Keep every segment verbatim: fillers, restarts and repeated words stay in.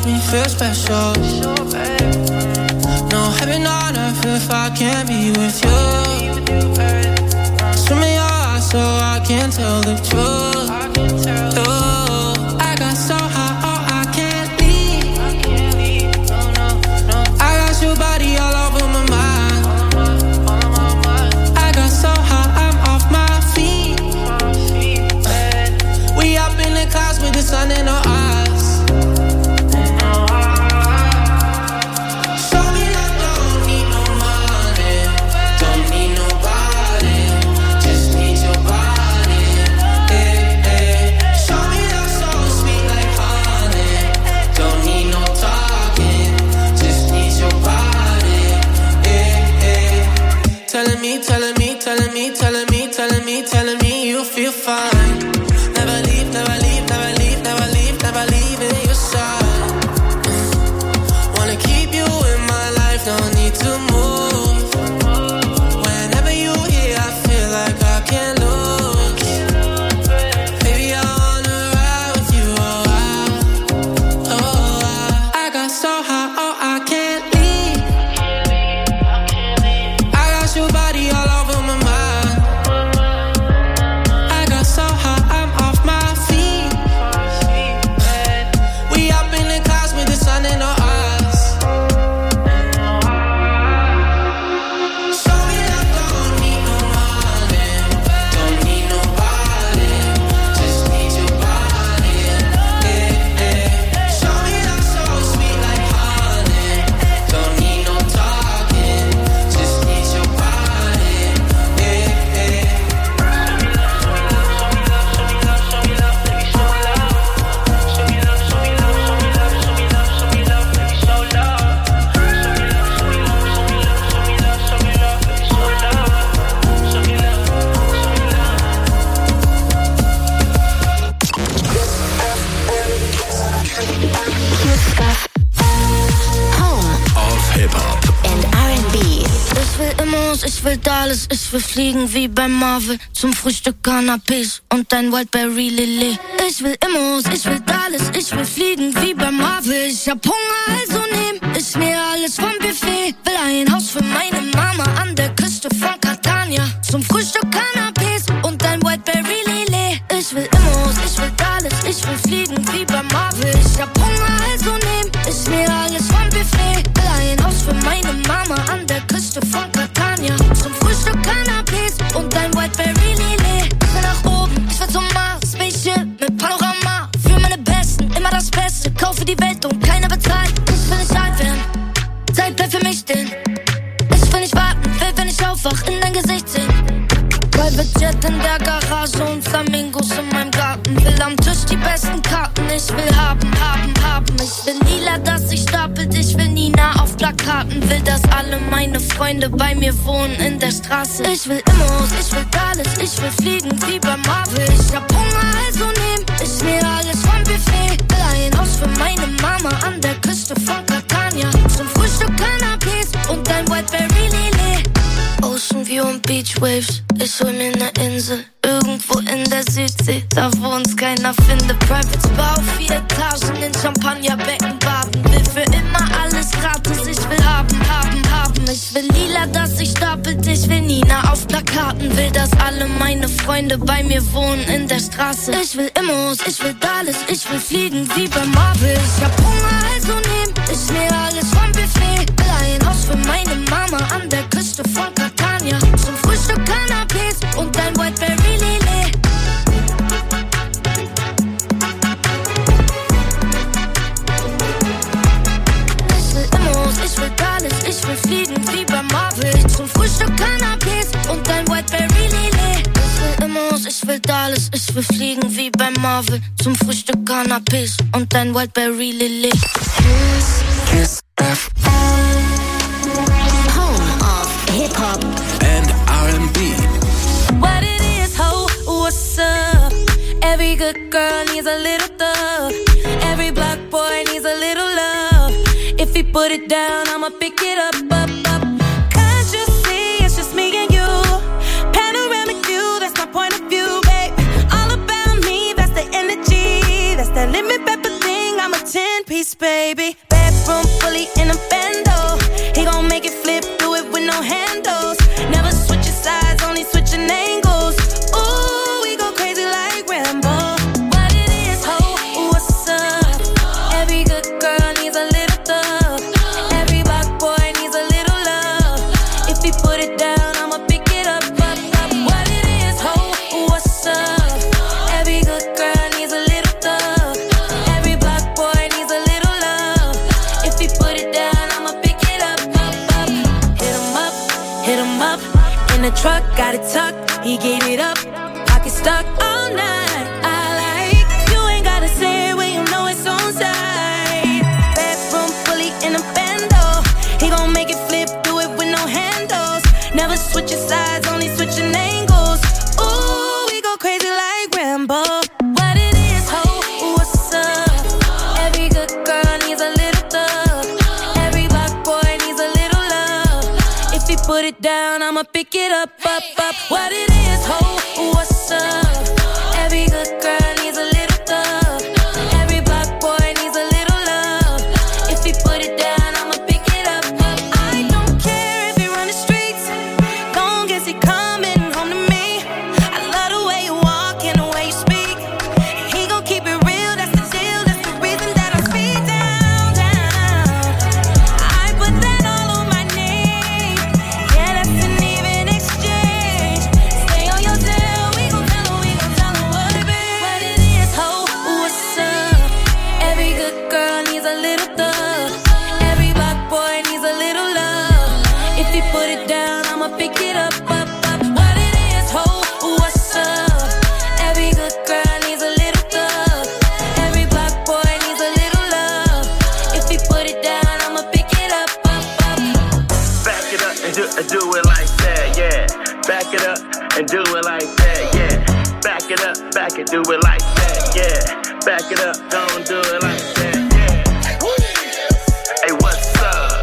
me feel special. No heaven on earth if I can't be with you. Swim in your eyes so I can tell the truth. Oh, I got so high, oh I can't leave. I got your body all over my mind. I got so high, I'm off my feet. We up in the clouds with the sun in our eyes. Telling me, telling me, telling me, telling me, telling me, telling me you feel fine. Never leave, never leave, never leave, never leave, never leave in your side. Wanna keep you in my life, no need to move. Whenever you here, I feel like I can't lose. Baby, I wanna ride with you, oh I, oh I. I got so high, oh I can't leave. I got your body all over my mind. I got so high, I'm off my feet. We up in the clouds with the sun in our eyes. Show me that don't need no money, don't need nobody, just need your body. Yeah, yeah. Show me that so sweet like honey, don't need no talking, just need your body. Yeah, yeah. Home Of Hip-Hop. and R and B. Ich will Immos, ich will alles, ich will fliegen wie bei Marvel. Zum Frühstück Cannabis und ein Wildberry Lilly. Ich will Immos, ich will alles, ich will fliegen wie bei Marvel. Ich hab Hunger, also nehm ich mir alles vom Buffet. Will ein Haus für meine Mama an der Küste von Catania. Zum Frühstück Cannabis und ein Wildberry Lilly. Ich will Immos, ich will alles, ich will fliegen wie bei Marvel. Ich hab Hunger, also nehm ich mir alles vom Buffet. Will ein Haus für meine Mama an der Küste von Catania. Zum Frühstück Cannabis und ein Wildberry Lilly. Ich will nach oben, ich will zum Mars. Spaceship mit Panorama. Für meine Besten, immer das Beste. Kaufe die Welt und keiner bezahlt. Ich will nicht alt werden, Zeit bleibt für mich stehen. Ich will nicht warten, will, wenn ich aufwach, in dein Gesicht sehen. Private Jet in der Garage und Flamingos in meinem Garten. Will am Tisch die besten Karten. Ich will haben, haben, haben. Ich will Lila, das sich stapelt. Ich will Nina auf Plakaten. Will, dass alle meine Freunde bei mir wohnen in der Straße. Ich will Immos, ich will alles. Ich will fliegen wie bei Marvel. Ich hab Hunger, also nehm ich mir alles vom Buffet. Will ein Haus für meine Mama an der Küste von Catania. Zum Frühstück Cannabis und ein Wildberry Lilly. Ocean View und Beach Waves, ich hol mir ne Insel, irgendwo in der Südsee, da wo uns keiner findet. Private Spa auf vier Etagen, in Champagnerbecken baden, will für immer alles gratis, ich will haben, haben, haben. Ich will Lila, das sich stapelt, ich will Nina auf Plakaten, will, dass alle meine Freunde bei mir wohnen in der Straße. Ich will Immos, ich will alles, ich will fliegen wie bei Marvel. Ich hab Hunger, also nehm ich mir alles vom Buffet. Will ein Haus für meine Mama an der Küste von Catania. Zum Frühstück Cannabis und ein Wildberry Lilly. Ich will Immos, ich will alles, ich will fliegen wie bei Marvel. Zum Frühstück Cannabis und ein Wildberry Lilly. Ich will Immos, ich will alles, ich will fliegen wie bei Marvel. Zum Frühstück Cannabis und ein Wildberry Lilly. Kiss F M. Home of Hip-Hop and R and B. What it is, ho, what's up? Every good girl needs a little thug. Every black boy needs a little love. If he put it down, I'ma pick it up, up, up. Can't you see, it's just me and you. Panoramic view, that's my point of view, babe. All about me, that's the energy. That's that limit pepper thing, I'ma ten-piece, baby. Bedroom fully in a bando. He gon' make it flip, do it with no handles. Never switching sides, only switching angles. Ooh, we go crazy like Rambo. What it is, ho, what's up? Every good girl needs a little thug. Every black boy needs a little love. If he put it down, I'ma pick it up, up, up. What it is, ho, what's up? Every good girl needs a little thug. Every black boy needs a little love. If he put it down, I'ma pick it up, up, up. Hit him up, hit him up. In the truck, got it tucked. He gave it up, pocket stuck all night. I like, you ain't gotta say it when you know it's on side. Bedroom fully in a bando. He gon' make it flip, do it with no handles. Never switching sides, only switching angles. Ooh, we go crazy like Rambo. What it is, ho, what's up? Every good girl needs a little thug. Every black boy needs a little love. If he put it down, I'ma pick it up, up, up. What it is, ho, what's up? Every good girl needs a little thug. Every black boy needs a little love. If he put it down, I'ma pick it up, up. I don't care if he run the streets, long as he coming home to me. I love the way you walk and the way you speak. He gon' keep it real, that's the deal. That's the reason that I speak down, down. I put that all on my name. Yeah, that's an even exchange. Stay on your tail, we gon' tell her, we gon' tell her what it be. What it is, ho, what's up? Every good girl needs a little thug. Every black boy needs a little love. If he put it down, I'ma pick it up, up, up. What it is, ho, what's up? Every good girl needs a little thug. Every black boy needs a little love. If he put it down, I'ma pick it up, up, up. Back it up and do, and do it like that, yeah. Back it up and do it like that, yeah. Back it up, back it, do it like that, yeah. Back it up, don't do it like that, yeah. Hey, what's up?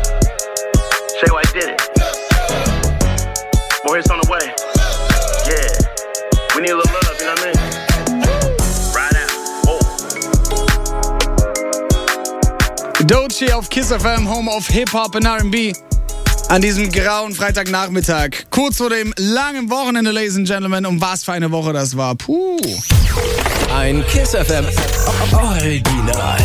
Shay White did it. More hits on the way. Yeah. We need a little love, you know what I mean? Right out. Oh. Doechii auf Kiss F M, Home of Hip-Hop und R and B. An diesem grauen Freitagnachmittag. Kurz vor dem langen Wochenende, Ladies and Gentlemen. Und was für eine Woche das war. Puh. Ein Kiss F M Original.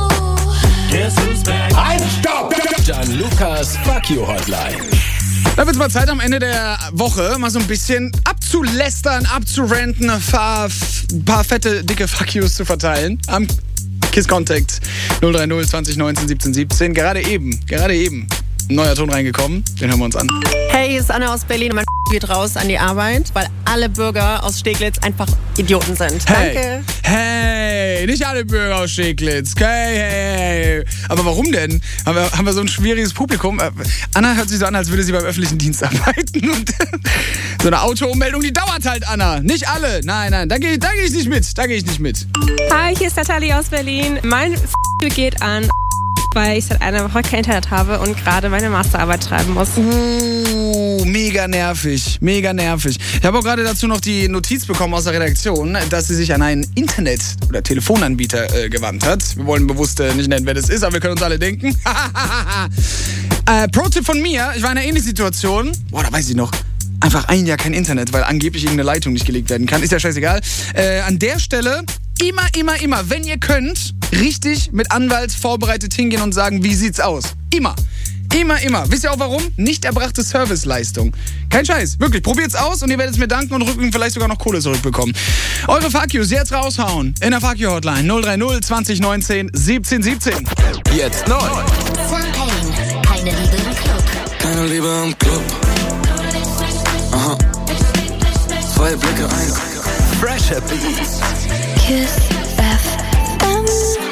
Halt, stopp! Gianlucas Fuck You Hotline. Da wird's mal Zeit, am Ende der Woche mal so ein bisschen abzulästern, abzuranten, ein paar, paar fette, dicke Fuck Yous zu verteilen. Am Kiss Contact null drei null zwanzig neunzehn siebzehn siebzehn. Gerade eben, gerade eben. Ein neuer Ton reingekommen, den hören wir uns an. Hey, hier ist Anna aus Berlin und mein geht raus an die Arbeit, weil alle Bürger aus Steglitz einfach Idioten sind. Hey, Danke. hey, nicht alle Bürger aus Steglitz. Hey, hey, hey. Aber warum denn? Haben wir, haben wir so ein schwieriges Publikum? Anna hört sich so an, als würde sie beim öffentlichen Dienst arbeiten. Und so eine Autoummeldung, die dauert halt, Anna. Nicht alle. Nein, nein, da gehe da geh ich nicht mit. Da gehe ich nicht mit. Hi, hier ist Natalie aus Berlin. Mein F*** geht an, weil ich seit einer Woche kein Internet habe und gerade meine Masterarbeit schreiben muss. Uh, mega nervig, mega nervig. Ich habe auch gerade dazu noch die Notiz bekommen aus der Redaktion, dass sie sich an einen Internet- oder Telefonanbieter äh, gewandt hat. Wir wollen bewusst äh, nicht nennen, wer das ist, aber wir können uns alle denken. äh, Pro-Tipp von mir, ich war in einer ähnlichen Situation. Boah, da weiß ich noch. Einfach ein Jahr kein Internet, weil angeblich irgendeine Leitung nicht gelegt werden kann. Ist ja scheißegal. Äh, an der Stelle immer, immer, immer, wenn ihr könnt, richtig mit Anwalt vorbereitet hingehen und sagen, wie sieht's aus? Immer. Immer, immer. Wisst ihr auch warum? Nicht erbrachte Serviceleistung. Kein Scheiß. Wirklich. Probiert's aus und ihr werdet es mir danken und rücken vielleicht sogar noch Kohle zurückbekommen. Eure Fuck Yous jetzt raushauen. In der Fuck You Hotline null drei null zwanzig neunzehn siebzehn siebzehn. Jetzt neu. Sam Payne, keine Liebe im Club. Keine Liebe im Club. Aha. Zwei Blicke, ein Fresher Beats. Kiss F M.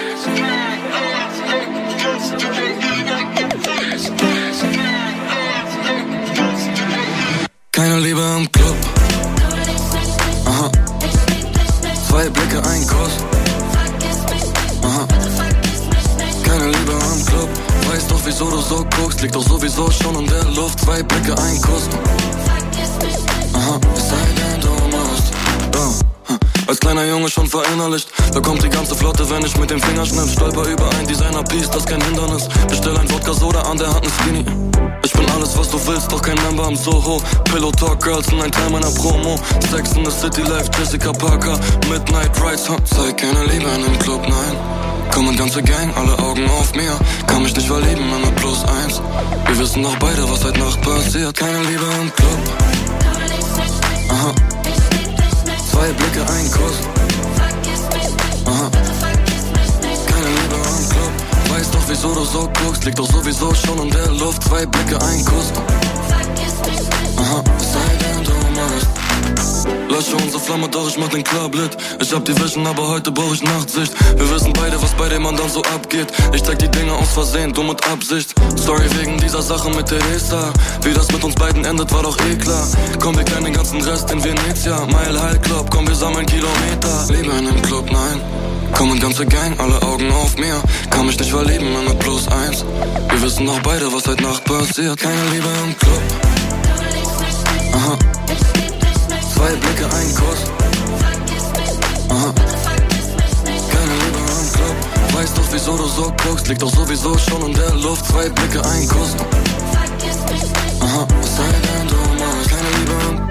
Keine Liebe im Club. Aha. Zwei Blicke, ein Kuss. Aha. Keine Liebe im Club. Weiß doch, wieso du so guckst. Liegt doch sowieso schon in der Luft. Zwei Blicke, ein Kuss. Aha. Es sei denn, du musst. Oh. als kleiner Junge schon verinnerlicht. Da kommt die ganze Flotte, wenn ich mit dem Finger schnipp. Stolper über ein Designer-Piece, das kein Hindernis. Bestell ein Wodka-Soda, an der Hand ein Skinny. Ich bin alles, was du willst, doch kein Member im Soho. Pillow Talk Girls sind ein Teil meiner Promo. Sex in the City Life, Jessica Parker. Midnight Rides, huh? Zeig keine Liebe in dem Club, nein. Komm und ganze Gang, alle Augen auf mir. Kann mich nicht verlieben in der Plus eins. Wir wissen doch beide, was heute Nacht passiert. Keine Liebe im Club. Aha. Zwei Blicke, ein Kuss. Aha. Keine Liebe im Club. Weiß doch, wieso du so guckst. Liegt doch sowieso schon in der Luft. Zwei Blicke, ein Kuss. Aha. Sei denn du musst. Lösche unsere Flamme, doch ich mach den Club lit. Ich hab die Vision, aber heute brauch ich Nachtsicht. Wir wissen beide, was bei dem anderen so abgeht. Ich zeig die Dinge aus Versehen, du mit Absicht. Sorry wegen dieser Sache mit Teresa. Wie das mit uns beiden endet, war doch eh klar. Komm, wir kennen den ganzen Rest in Venezia. Mile High Club, komm, wir sammeln Kilometer. Liebe in dem Club, nein. Komm und ganze Gang, alle Augen auf mir. Kann mich nicht verlieben in der Plus eins. Wir wissen doch beide, was heute Nacht passiert. Keine Liebe im Club. Aha. Zwei Blicke, ein Kuss. Aha. Keine Liebe im Club. Weiß doch, wieso du so guckst. Liegt doch sowieso schon in der Luft. Zwei Blicke, ein Kuss. Aha. Es sei denn, du musst. Keine Liebe im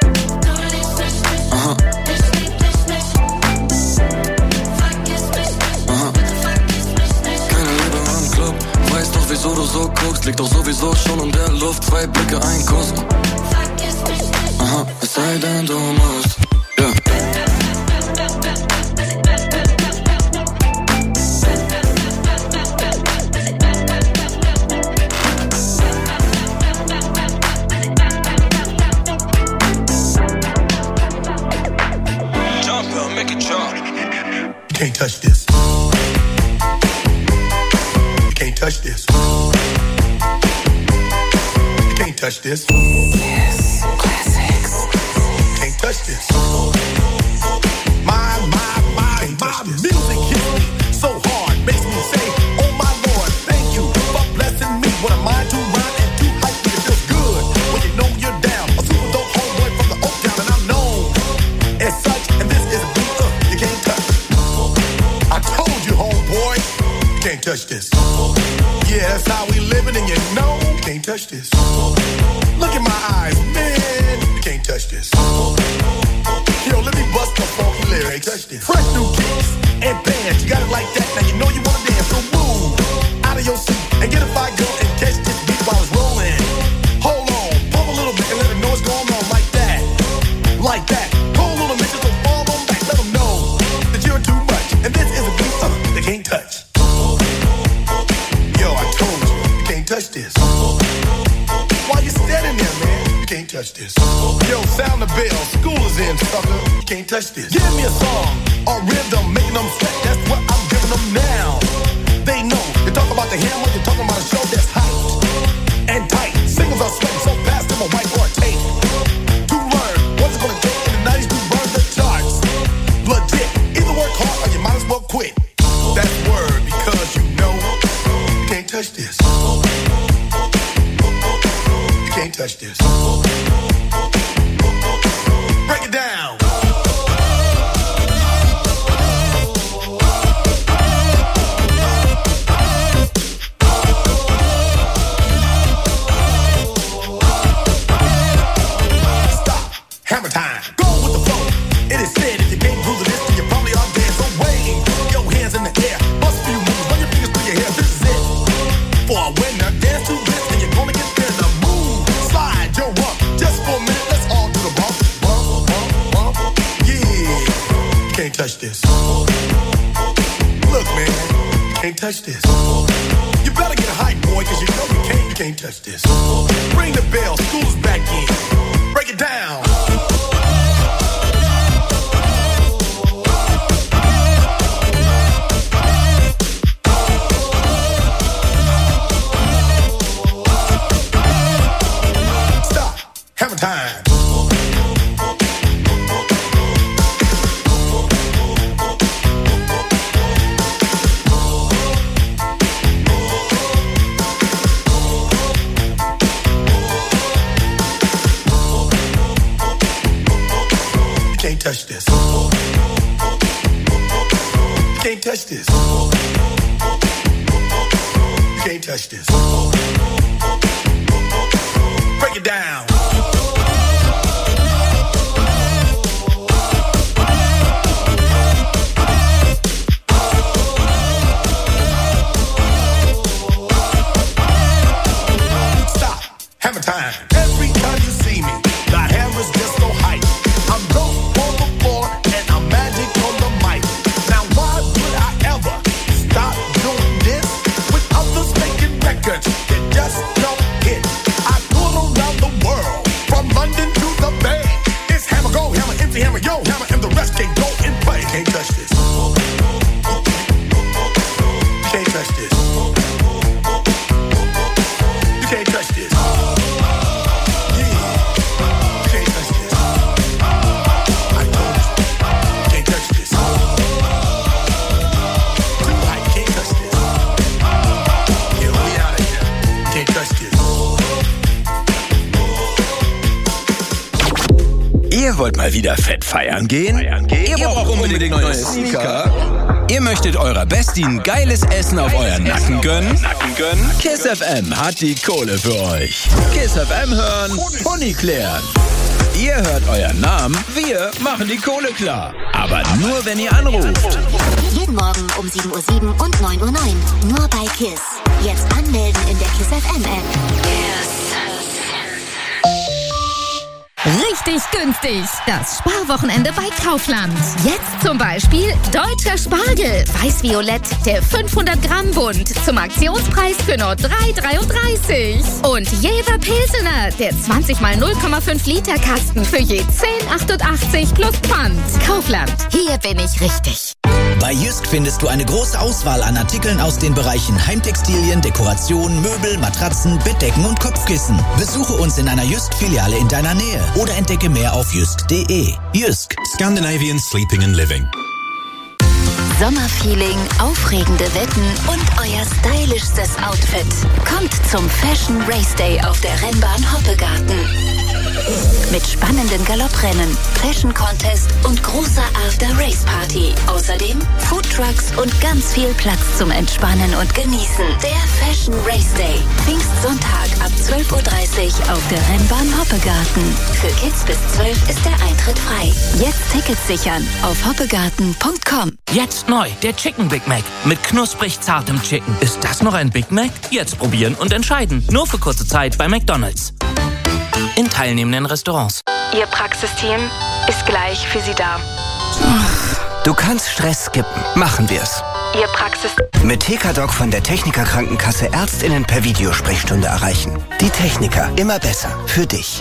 Aha. Aha. Keine Liebe im Club. Weiß doch, wieso du so guckst. Liegt doch sowieso schon in der Luft. Zwei Blicke, ein Kuss. Aha, es sei denn, du musst. Ja. Jump, make it jump. You can't touch this. You can't touch this. You can't touch this. Yes, classics. You can't touch this. My, my, my, my music hits me so hard, makes me say, oh my Lord, thank you for blessing me. What a mind to rhyme and to hype me, it feels good when you know you're down. A super dope homeboy from the Oak Town, and I'm known as such. And this is a beat uh, you can't touch. I told you, homeboy, you can't touch this. Yeah, that's how we living, and you know you can't touch this. Look in my eyes, man, you can't touch this. Yo, let me bust the funky lyrics. Fresh new kicks and bands, you got it like that. Now you know you wanna dance, so move out of your seat and get a fire girl and catch this beat while it's rolling. Hold on, pump a little bit and let them know what's going on like that, like that. Pull a little bitches, so fall on back, let them know that you're too much. And this is a beat uh, they can't touch. Yo, I told you, you can't touch this. Why you standing there, man? You can't touch this. Yo, sound the bell, school is in, sucker. You can't touch this. Give me a song, a rhythm, making them sweat. That's what I'm giving them now. They know, you talk about the hammer, you're talking about a show that's hyped and tight. Singles are sweating so fast, them a whiteboard tape. To learn what's it gonna take in the nineties to burn the charts. Legit, either work hard or you might as well quit. That's word, because you know you can't touch this. You can't touch this. Break it down. Stop. Hammer time. Go with the flow. It is said if you can't groove to this, then you probably are dead. So wave your hands in the air. Bust a few moves. Run your fingers through your hair. This is it. For a winner, dance to this, and you're gonna get there. The move. Slide your rump. Just for a minute, let's all do the bump. Bump, bump, bump. Yeah. You can't touch this. Look, man. You can't touch this. You better get a hype, boy, cause you know you can't, you can't touch this. Ring the bell. School's back in. Break it down. Stop. Hammer time. You can't touch this. can't touch this. You can't touch this. Break it down. Stop. Hammer time. Every time you see me, the hammer's just so hype. I'm dope on the floor and I'm magic on the mic. Now why would I ever stop doing this with others making records that just don't hit? I tour around the world, from London to the Bay. It's hammer go, hammer empty, hammer yo, hammer and the rest can go and play. Can't touch this. Can't touch this. You can't touch this. Ihr wollt mal wieder fett feiern gehen? Feiern gehen? Ihr, Ihr braucht unbedingt neue Sneaker? Ihr möchtet eurer Bestie geiles Essen auf euren Nacken gönnen? Nacken gönnen? Kiss F M hat die Kohle für euch. Kiss F M hören, Pony klären. Ihr hört euren Namen, wir machen die Kohle klar. Aber nur, wenn ihr anruft. Jeden Morgen um sieben Uhr sieben und neun Uhr neun. Nur bei KISS. Jetzt anmelden in der KISS F M App. Yes. Richtig günstig. Das Sparwochenende bei Kaufland. Jetzt zum Beispiel deutscher Spargel. Weiß-Violett, der fünfhundert Gramm Bund. Zum Aktionspreis für nur drei dreiunddreißig. Und Jever Pilsener, der zwanzig mal null Komma fünf Liter Kasten für je zehn achtundachtzig plus Pfand. Kaufland. Hier bin ich richtig. Bei Jysk findest du eine große Auswahl an Artikeln aus den Bereichen Heimtextilien, Dekoration, Möbel, Matratzen, Bettdecken und Kopfkissen. Besuche uns in einer Jysk-Filiale in deiner Nähe oder entdecke mehr auf jysk punkt de. Jysk. Scandinavian Sleeping and Living. Sommerfeeling, aufregende Wetten und euer stylischstes Outfit. Kommt zum Fashion Race Day auf der Rennbahn Hoppegarten. Mit spannenden Galopprennen, Fashion Contest und großer After-Race-Party. Außerdem Foodtrucks und ganz viel Platz zum Entspannen und Genießen. Der Fashion Race Day. Pfingstsonntag ab zwölf Uhr dreißig auf der Rennbahn Hoppegarten. Für Kids bis zwölf ist der Eintritt frei. Jetzt Tickets sichern auf hoppegarten punkt com. Jetzt neu, der Chicken Big Mac mit knusprig zartem Chicken. Ist das noch ein Big Mac? Jetzt probieren und entscheiden. Nur für kurze Zeit bei McDonald's. In teilnehmenden Restaurants. Ihr Praxisteam ist gleich für Sie da. Du kannst Stress skippen. Machen wir's. Ihr Praxis... Mit T K Doc von der Techniker Krankenkasse ÄrztInnen per Videosprechstunde erreichen. Die Techniker. Immer besser. Für dich.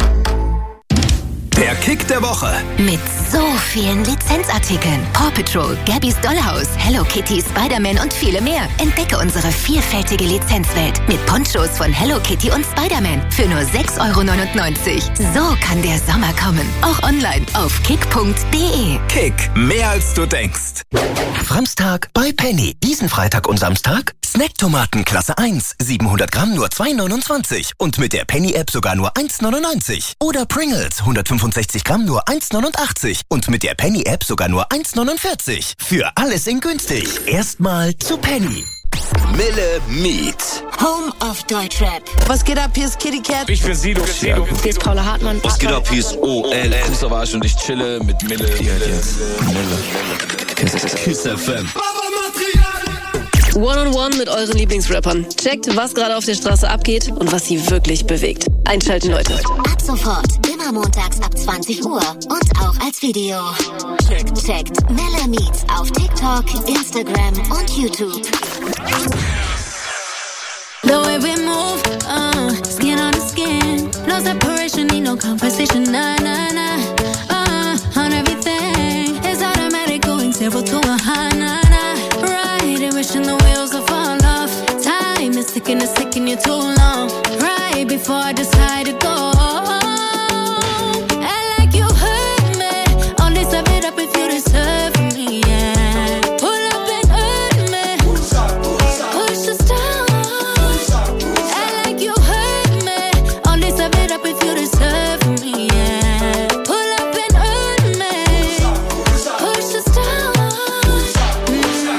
Der Kick der Woche. Mit so vielen Lizenzartikeln. Paw Patrol, Gabby's Dollhouse, Hello Kitty, Spider-Man und viele mehr. Entdecke unsere vielfältige Lizenzwelt mit Ponchos von Hello Kitty und Spider-Man für nur sechs Euro neunundneunzig. So kann der Sommer kommen. Auch online auf kick punkt de. Kick, mehr als du denkst. Samstag bei Penny. Diesen Freitag und Samstag Snacktomaten Klasse eins. siebenhundert Gramm nur zwei neunundzwanzig. Und mit der Penny-App sogar nur eins neunundneunzig. Oder Pringles hundertfünfundsechzig Gramm nur eins neunundachtzig. Und mit der Penny-App sogar nur eins neunundvierzig. Für alles in günstig. Erstmal zu Penny. Mille Meet. Home of Deutschrap. Was geht ab? Hier ist Kitty Cat. Ich bin Sido. Hier ist Paula Hartmann. Was geht ab? Hier ist O L. Savage und ich chille mit Mille. Hier jetzt. Mille. Kiss F M. One-on-one mit euren Lieblingsrappern. Checkt, was gerade auf der Straße abgeht und was sie wirklich bewegt. Einschalten, Leute. Ab sofort, immer montags ab zwanzig Uhr und auch als Video. Checkt, checkt Mille Meets auf TikTok, Instagram und YouTube. The way we move, uh, skin on skin. No separation, need no conversation, nah, nah, nah. Uh, on everything, it's automatic, going zero to a high, nah, nah. Right, wishing the wheels will fall off. Time is ticking, it's taking you too long. Right before I decide to go. And like you hurt me, only step it up if you deserve me, yeah. Pull up and hurt me, push us down. And like you hurt me, only step it up if you deserve me, yeah. Pull up and hurt me, push us down. Mm.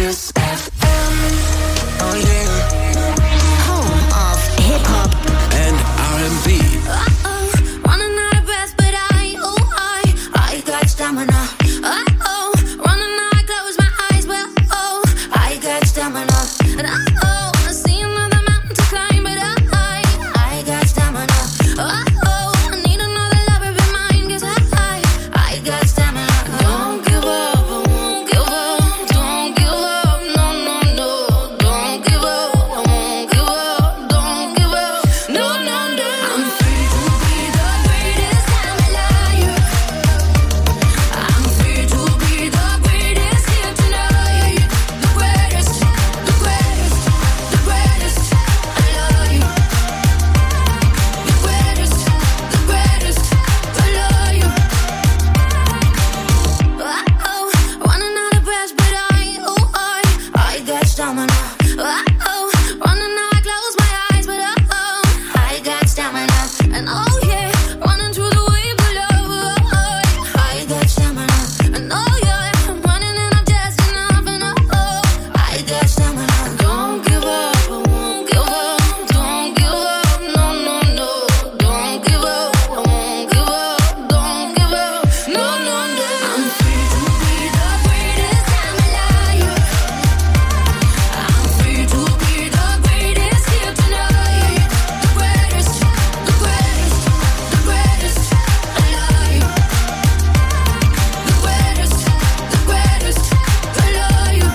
Kiss F M. Oh yeah. Home of Hip Hop and R and B. Uh-oh, running out of breath, but I, oh I, I got stamina. Uh-oh, running out, I close my eyes, well, oh, I got stamina. And uh-oh, I see another mountain to climb, but I, I got stamina. Uh-oh, I need another lover be mine, 'cause I, I got stamina. Don't give up, I won't give up. Don't give up, no, no, no. Don't give up, I won't give up. Don't give up, no, no, no. I'm free to be the greatest I'm alive. I'm free to be the greatest here tonight. The greatest, the greatest, the greatest. I love you. The greatest, the greatest. I love you. Uh-oh, running out of breath, but I, oh I, I got stamina. Uh-oh, running out, I close my eyes, but uh-oh, I got stamina. And oh yeah, running through the wave of love, oh, I got stamina. And oh yeah, I'm running and I'm just enough, and oh, I got stamina. Don't give up, I won't give up. Don't give up, no, no, no. Don't give up, I won't give up. Don't give up, no, no, no. I'm free to be the greatest I'm alive. I'm free to be the greatest here tonight. The greatest, the greatest, the greatest. I love you. The greatest, the greatest. I love you.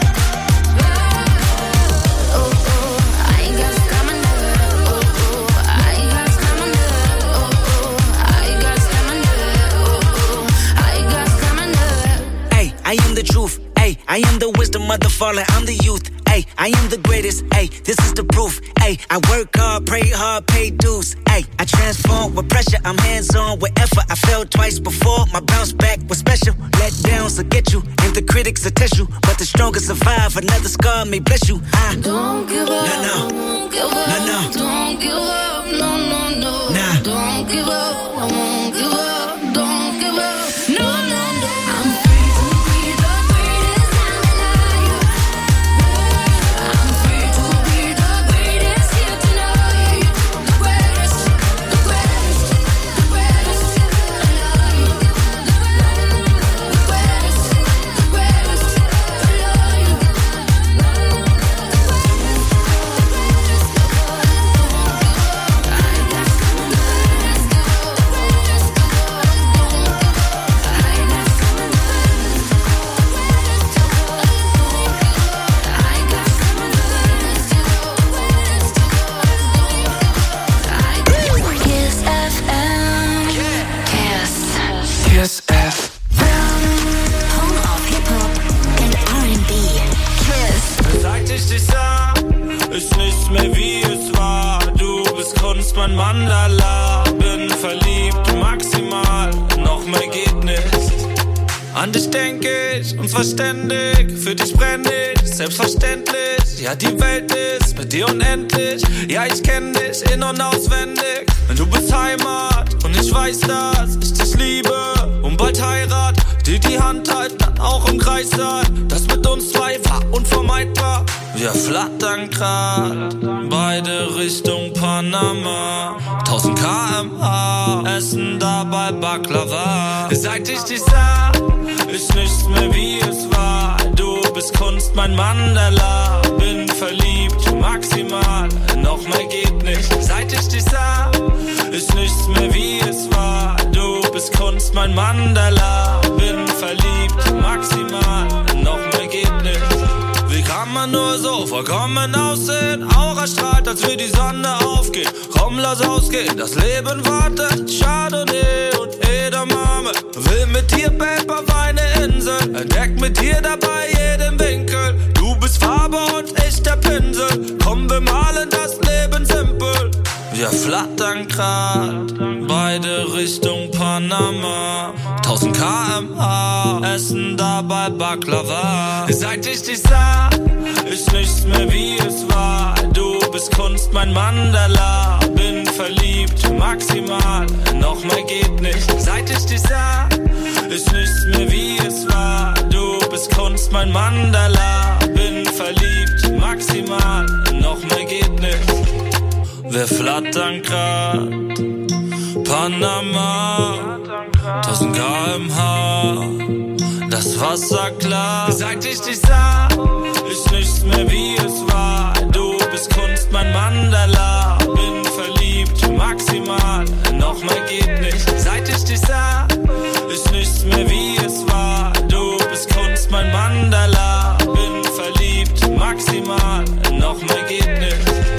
Oh, oh, I ain't got stamina. Oh, oh, I ain't got stamina. Oh, oh, I got stamina. Oh, oh, I got stamina. Ay, I am the truth. Ay, I am the wisdom of the fallen. I'm the youth. Ay, I am the greatest. Ay, this is the proof. Ay, I work hard, pray hard, pay dues. Ay, I transform with pressure. I'm hands on with effort. I fell twice before. My bounce back was special. Let downs will get you, and the critics will test you. But the strongest survive. Another scar may bless you. I Don't give up, No, no. I won't give up. No, no. Don't give up, no, no, no. Nah. Don't give up, I won't give up. Don't give up, no, no, no. I'm free to be the greatest I'm alive. I'm free to be the greatest here tonight. The greatest, the greatest, the greatest. I love you. The greatest, the greatest. I love you. Kiss F M. Kiss. Kiss F Home of Hip Hop and R and B. Kiss. Seit ich dich sah, ist nichts mehr wie es war. Du bist Kunst, mein Mandala. Bin verliebt, maximal, noch mehr geht nicht. An dich denk ich, unverständig, für dich brenn ich, selbstverständlich. Ja, die Welt ist mit dir unendlich. Ja, ich kenn dich in- und auswendig. Du bist Heimat und ich weiß, dass ich dich liebe. Und bald Heirat, die die Hand halten, dann auch im Kreis sein. Das mit uns zwei war unvermeidbar. Wir flattern grad, beide Richtung Panama. tausend Kilometer pro Stunde, essen dabei Baklava. Seit ich dich sah, ist nichts mehr wie es war. Du bist Kunst, mein Mandala. Bin verliebt, maximal, noch mehr geht nicht. Seit ich dich sah, ist nichts mehr wie es war. Du bist Kunst, mein Mandala. Bin verliebt, maximal, noch mehr geht nicht. Wie kann man nur so vollkommen aussehen? Aura strahlt, als wir die Sonne aufgeht. Komm, lass ausgehen, das Leben wartet. Chardonnay und Edamame. Will mit dir, Babe, auf eine Insel. Entdeck mit dir dabei jeden Winkel. Du bist Farbe und ich der Pinsel. Komm, wir malen das Leben simpel. Wir flattern grad, beide Richtung Panama. tausend Kilometer pro Stunde, essen dabei Baklava. Seit ich dich sah, ist nichts mehr wie es war. Du bist Kunst, mein Mandala. Bin verliebt, maximal, noch mehr geht nicht. Seit ich dich sah, ist nichts mehr wie es war. Du bist Kunst, mein Mandala. Bin wir flattern grad. Panama, tausend Kilometer pro Stunde, das Wasser klar. Seit ich dich sah, ist nichts mehr wie es war. Du bist Kunst, mein Mandala. Bin verliebt, maximal, noch mehr geht nicht. Seit ich dich sah, ist nichts mehr wie es war. Du bist Kunst, mein Mandala. Bin verliebt, maximal, noch mehr geht nicht.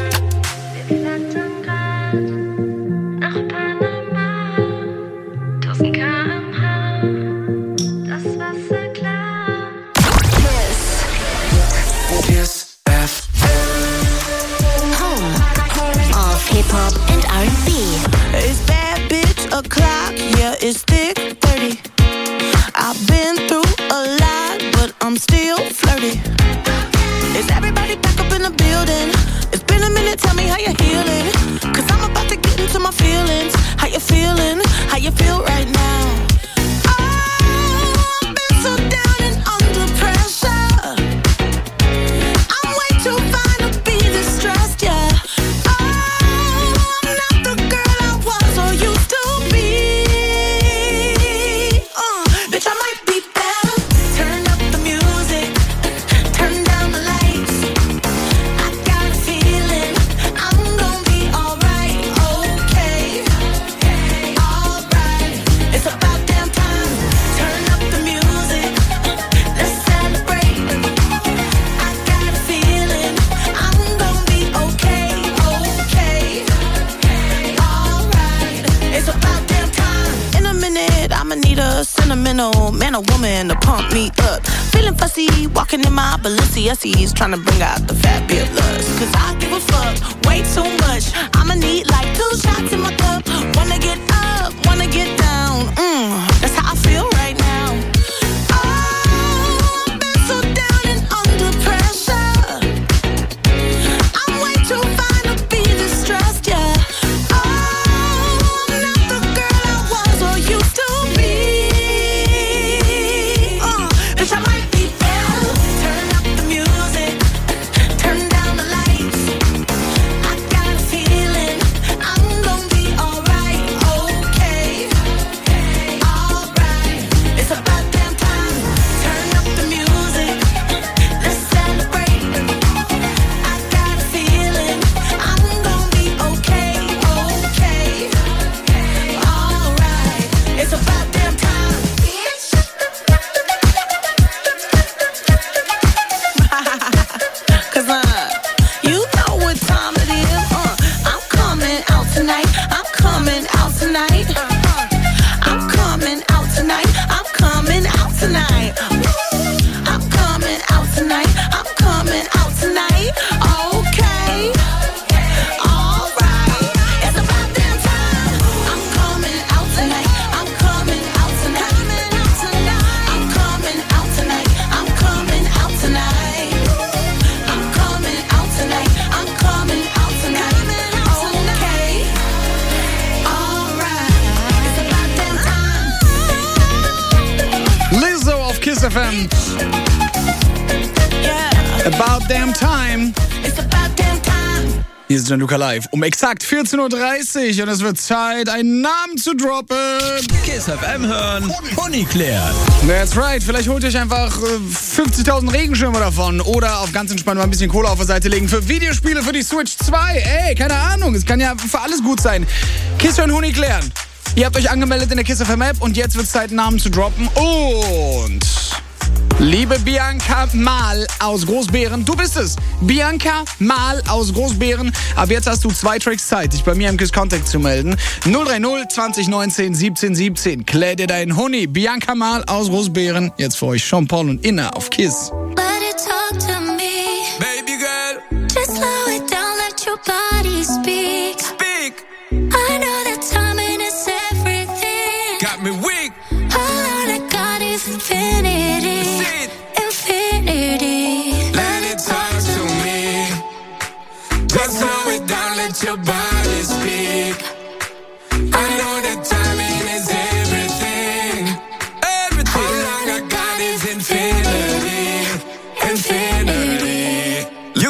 Hip-Hop and R and B. It's bad bitch o'clock, yeah, it's thick thirty. I've been through a lot, but I'm still flirty. Is everybody back up in the building? It's been a minute, tell me how you're healing. Cause I'm about to get into my feelings. How you feeling? How you feel right now? Oh, I've been so down and under pressure. I'm way too fine to be distressed, yeah. Sentimental man or woman to pump me up. Feeling fussy, walking in my Balenciennes, trying to bring out the fabulous. Cause I give a fuck way too much. I'ma need like two shots in my cup. Wanna get up, wanna get down. Mm, that's how I feel right now. Oh, I've been so down and under pressure. I'm way too fine to be distressed, yeah. Oh, I'm not the girl I was or used to be. I might be down. Turn up the music, turn down the lights. I got a feeling I'm gonna be alright, okay, alright. It's about damn time. Turn up the music, let's celebrate. I got a feeling I'm gonna be okay, okay, alright. It's about damn time. Cause uh, you know what time it is. Uh, I'm coming out tonight. I'm coming out tonight. Uh, I'm coming out tonight. I'm coming out tonight. I'm coming out tonight. I'm coming out tonight. Okay. Alright. It's about damn time. I'm coming out tonight. I'm coming out tonight. I'm coming out tonight. I'm coming out tonight. I'm coming out tonight. I'm coming out tonight. Okay. Alright. It's about damn time. Lizzo auf Kiss F M. Yeah. About damn time. It's about damn time. Hier ist Gianluca live um exakt vierzehn Uhr dreißig und es wird Zeit, einen Namen zu droppen. Kiss F M hören, Honey klären. That's right, vielleicht holt ihr euch einfach äh, fünfzigtausend Regenschirme davon oder auf ganz entspannt mal ein bisschen Kohle auf der Seite legen für Videospiele für die Switch zwei. Ey, keine Ahnung, es kann ja für alles gut sein. Kiss hören, Honey klären. Ihr habt euch angemeldet in der Kiss F M App und jetzt wird es Zeit, Namen zu droppen. Und liebe Bianca Mal aus Großbären, du bist es. Bianca Mal aus Großbären. Ab jetzt hast du zwei Tracks Zeit, dich bei mir im Kiss Contact zu melden. null drei null zwanzig neunzehn siebzehn siebzehn. Klär dir deinen Honey. Bianca Mal aus Großbären. Jetzt für euch Sean Paul und Inna auf Kiss. Let it talk to me. Baby girl, Just slow it down, let your body speak. speak. I know that timing is everything. Got me weak. All I got is infinity. See it. Infinity. Let it talk to me. Just slow it down, let your body speak. I know that timing is everything. Everything. All I got is infinity. Infinity. You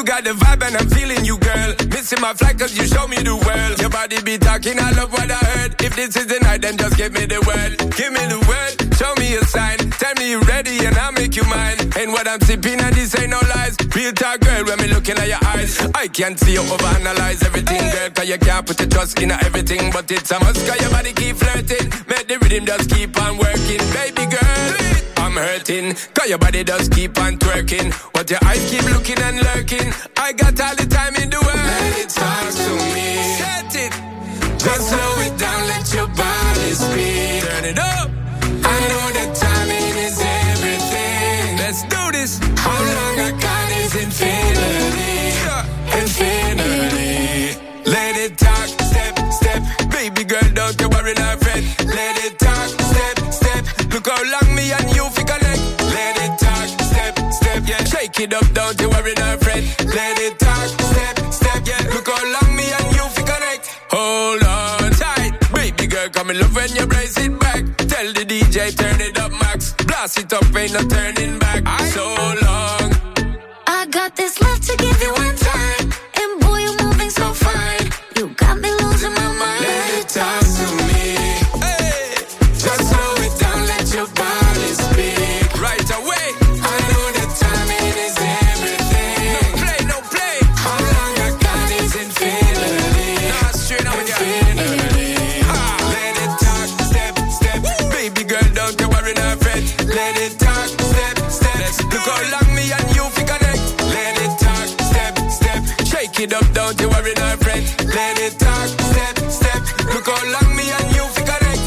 You got the vibe and I'm feeling you, girl. Missing my flight cause you show me the world. Your body be talking, I love what I heard. If this is the night, then just give me the word. Give me the word, show me a sign. Tell me you ready and I'll make you mine. And what I'm sipping and this ain't no lies. Real talk, girl, when me looking at your eyes. I can't see you overanalyze everything, girl. Cause you can't put your trust in everything. But it's a must cause your body keep flirting. Make the rhythm just keep on working. Baby girl, I'm hurting. Cause your body does keep on twerking. But your eyes keep looking and lurking. I got all the time in the world. Let it talk to me. Set it. Just slow it down, let your body speak. Turn it up. I know that timing is everything. Let's do this. How long I got is infinity. Infinity. Let it talk, step, step. Baby girl, don't you worry, not fret. Let it talk, step, step. Look how long me and you fi connect. Let it talk, step, step, yeah. Shake it up, don't you worry, not fret. Let it talk, step, step, yeah. Look how long me and you fi connect. Hold on tight, baby girl, come in love when you brace it back. Tell the D J turn it up max. Blast it up, ain't no turning back. So long. I got this love to give you one time, and boy you're moving so fine. You got me losing my mind. Let it talk to me. Hey, just slow it down, let your body speak. Right away. I know that timing is everything. No play, no play. How long I got is infinity. Nah, straight up infinity. Ha. Let it talk, step, step. Woo. Baby girl, don't you worry, not fret. Let it talk, step, step. Look how long me and you fi connect. Let it talk, step, step. Shake it up, don't you worry, not fret. Let it talk, step, step. Look how long me and you fi connect.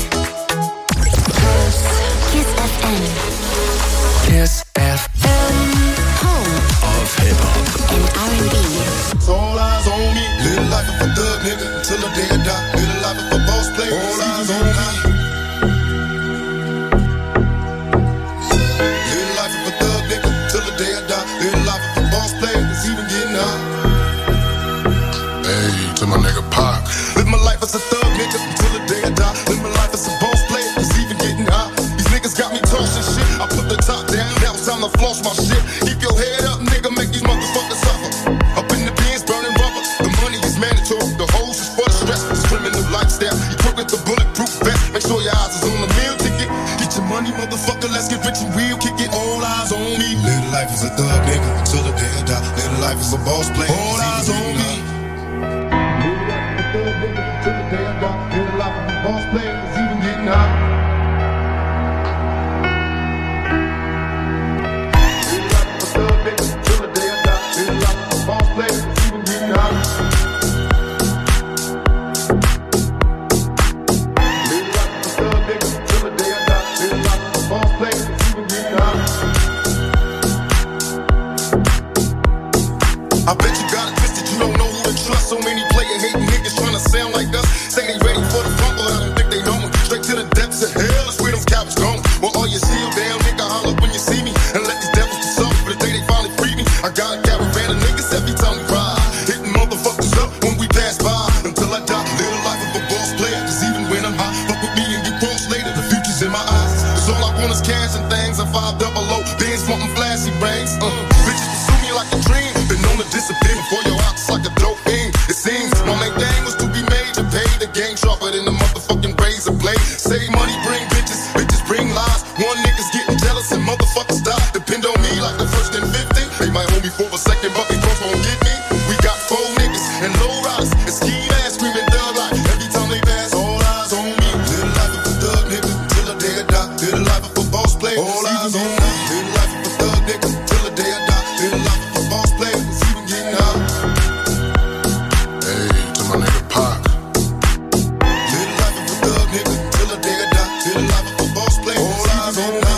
Kiss F M. Kiss F M. Home of Hip Hop and R and B. So all eyes on me. Little life of a thug nigga till the day I die. Little life of a boss player. All eyes on me. Little life of a thug nigga till the day I die. Little life of a boss player. It's even getting high. Hey, to my nigga Pac. Live my life as a thug nigga till the day I die. Live my life as a boss player. It's even getting high. These niggas got me tossing shit. I put the top down. Now it's time to floss my shit. Keep your head up, nigga. Make these motherfuckers suffer. Up in the bins, burning rubber. The money is mandatory. The hose is for the stress. It's criminal lifestyle. You put with the bulletproof vest. Make sure your eyes is on the meal ticket. Get your money, motherfucker. Let's get rich and real. Kick it. All eyes on me. Little life is a thug nigga till the day I die. Little life is a boss player. All eyes on me. Till the day I die. Little life is a boss player. It's even getting high. Little life is a thug nigga till the day I die. Little life is a boss player. It's even getting high. Little life is a thug nigga till the day I die. Little life is a boss player. It's even getting high. I bet you got it twisted. You don't know who to trust. So many player hating niggas trying to sound like us. Say they ready for the funk, but I don't think they know me. Straight to the depths of hell, that's where them cowards going. Well, all you seal down, nigga, holler when you see me. And let these devils decide for the day they finally free me. I got a caravan of niggas every time we ride. Hitting motherfuckers up when we pass by. Until I die, little life of a boss player. Cause even when I'm high, fuck with me and get crossed later. The future's in my eyes. Cause all I want is cash and things. I'm five double O, Benz wanting flashy rings. Uh, bitches pursue me like a dream. Been known to disappear before your eyes like a dope fiend. It seems my main thing was to be made to pay the game sharper than the motherfucking razor blade. Save money, bring bitches, bitches bring lies. One nigga's getting jealous and motherfuckers die. Depend on me like the first and fifty. They might hold me for a second, but they both won't get me. We got four niggas and low riders and ski masks screaming thug life. Every time they pass, all eyes on me. Little life of a thug nigga till the day I die. Little life of a boss player. All eyes on me. Little life of a thug nigga till the day I die. Little life of a boss player. It's even getting high. Hey, to my nigga Pac. Little life of a thug nigga till the day I die. Little life of a boss player. All eyes on me.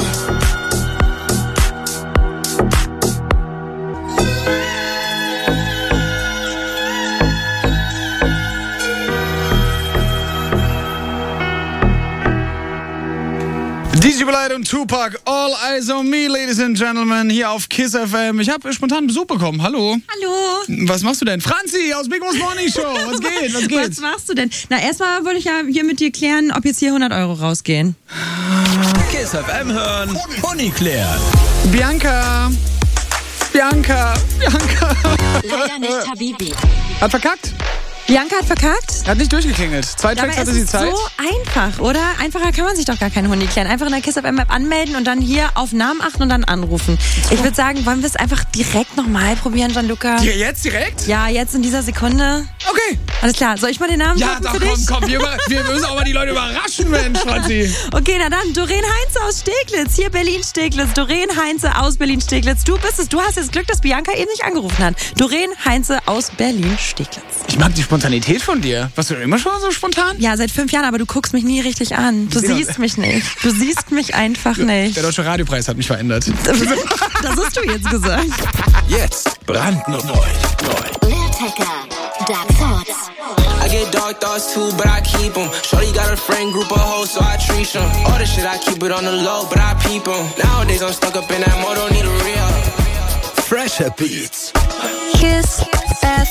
D J Blade und Tupac, All Eyes on Me, Ladies and Gentlemen, hier auf Kiss F M. Ich habe spontan Besuch bekommen. Hallo. Hallo. Was machst du denn? Franzi aus Big Boss Morning Show. Was geht? Was geht? Was machst du denn? Na, erstmal wollte ich ja hier mit dir klären, ob jetzt hier hundert Euro rausgehen. Kiss F M hören, Pony klären. Bianca. Bianca, Bianca. Leider nicht Habibi. Hat verkackt. Bianca hat verkackt? Hat nicht durchgeklingelt. Zwei Tracks hatte sie Zeit. So einfach, oder? Einfacher kann man sich doch gar keinen Hundi klären. Einfach in der Kiss F M App anmelden und dann hier auf Namen achten und dann anrufen. Ich würde sagen, wollen wir es einfach direkt nochmal probieren, Gianluca? Die, jetzt direkt? Ja, jetzt in dieser Sekunde. Okay. Alles klar. Soll ich mal den Namen ja, sagen für komm, dich? komm, komm. Wir, wir müssen auch mal die Leute überraschen, Mensch, Franzi. Okay, na dann, Doreen Heinze aus Steglitz. Hier Berlin-Steglitz. Doreen Heinze aus Berlin-Steglitz. Du bist es. Du hast jetzt Glück, dass Bianca eben nicht angerufen hat. Doreen Heinze aus Berlin-Steglitz. Ich mag die Spontanität von dir. Warst du immer schon so spontan? Ja, seit fünf Jahren, aber du guckst mich nie richtig an. Du siehst das. mich nicht. Du siehst mich einfach nicht. Der Deutsche Radiopreis hat mich verändert. Das hast du jetzt gesagt. Jetzt brandneu. Neu. Lil Tecca, Dark Thoughts. I get dark thoughts too, but I keep them. Shorty got a friend group of hoes, so I treat them. All this shit, I keep it on the low, but I peep them. Nowadays, I'm stuck up in that mode, don't need a real. Fresher Beats. Kiss F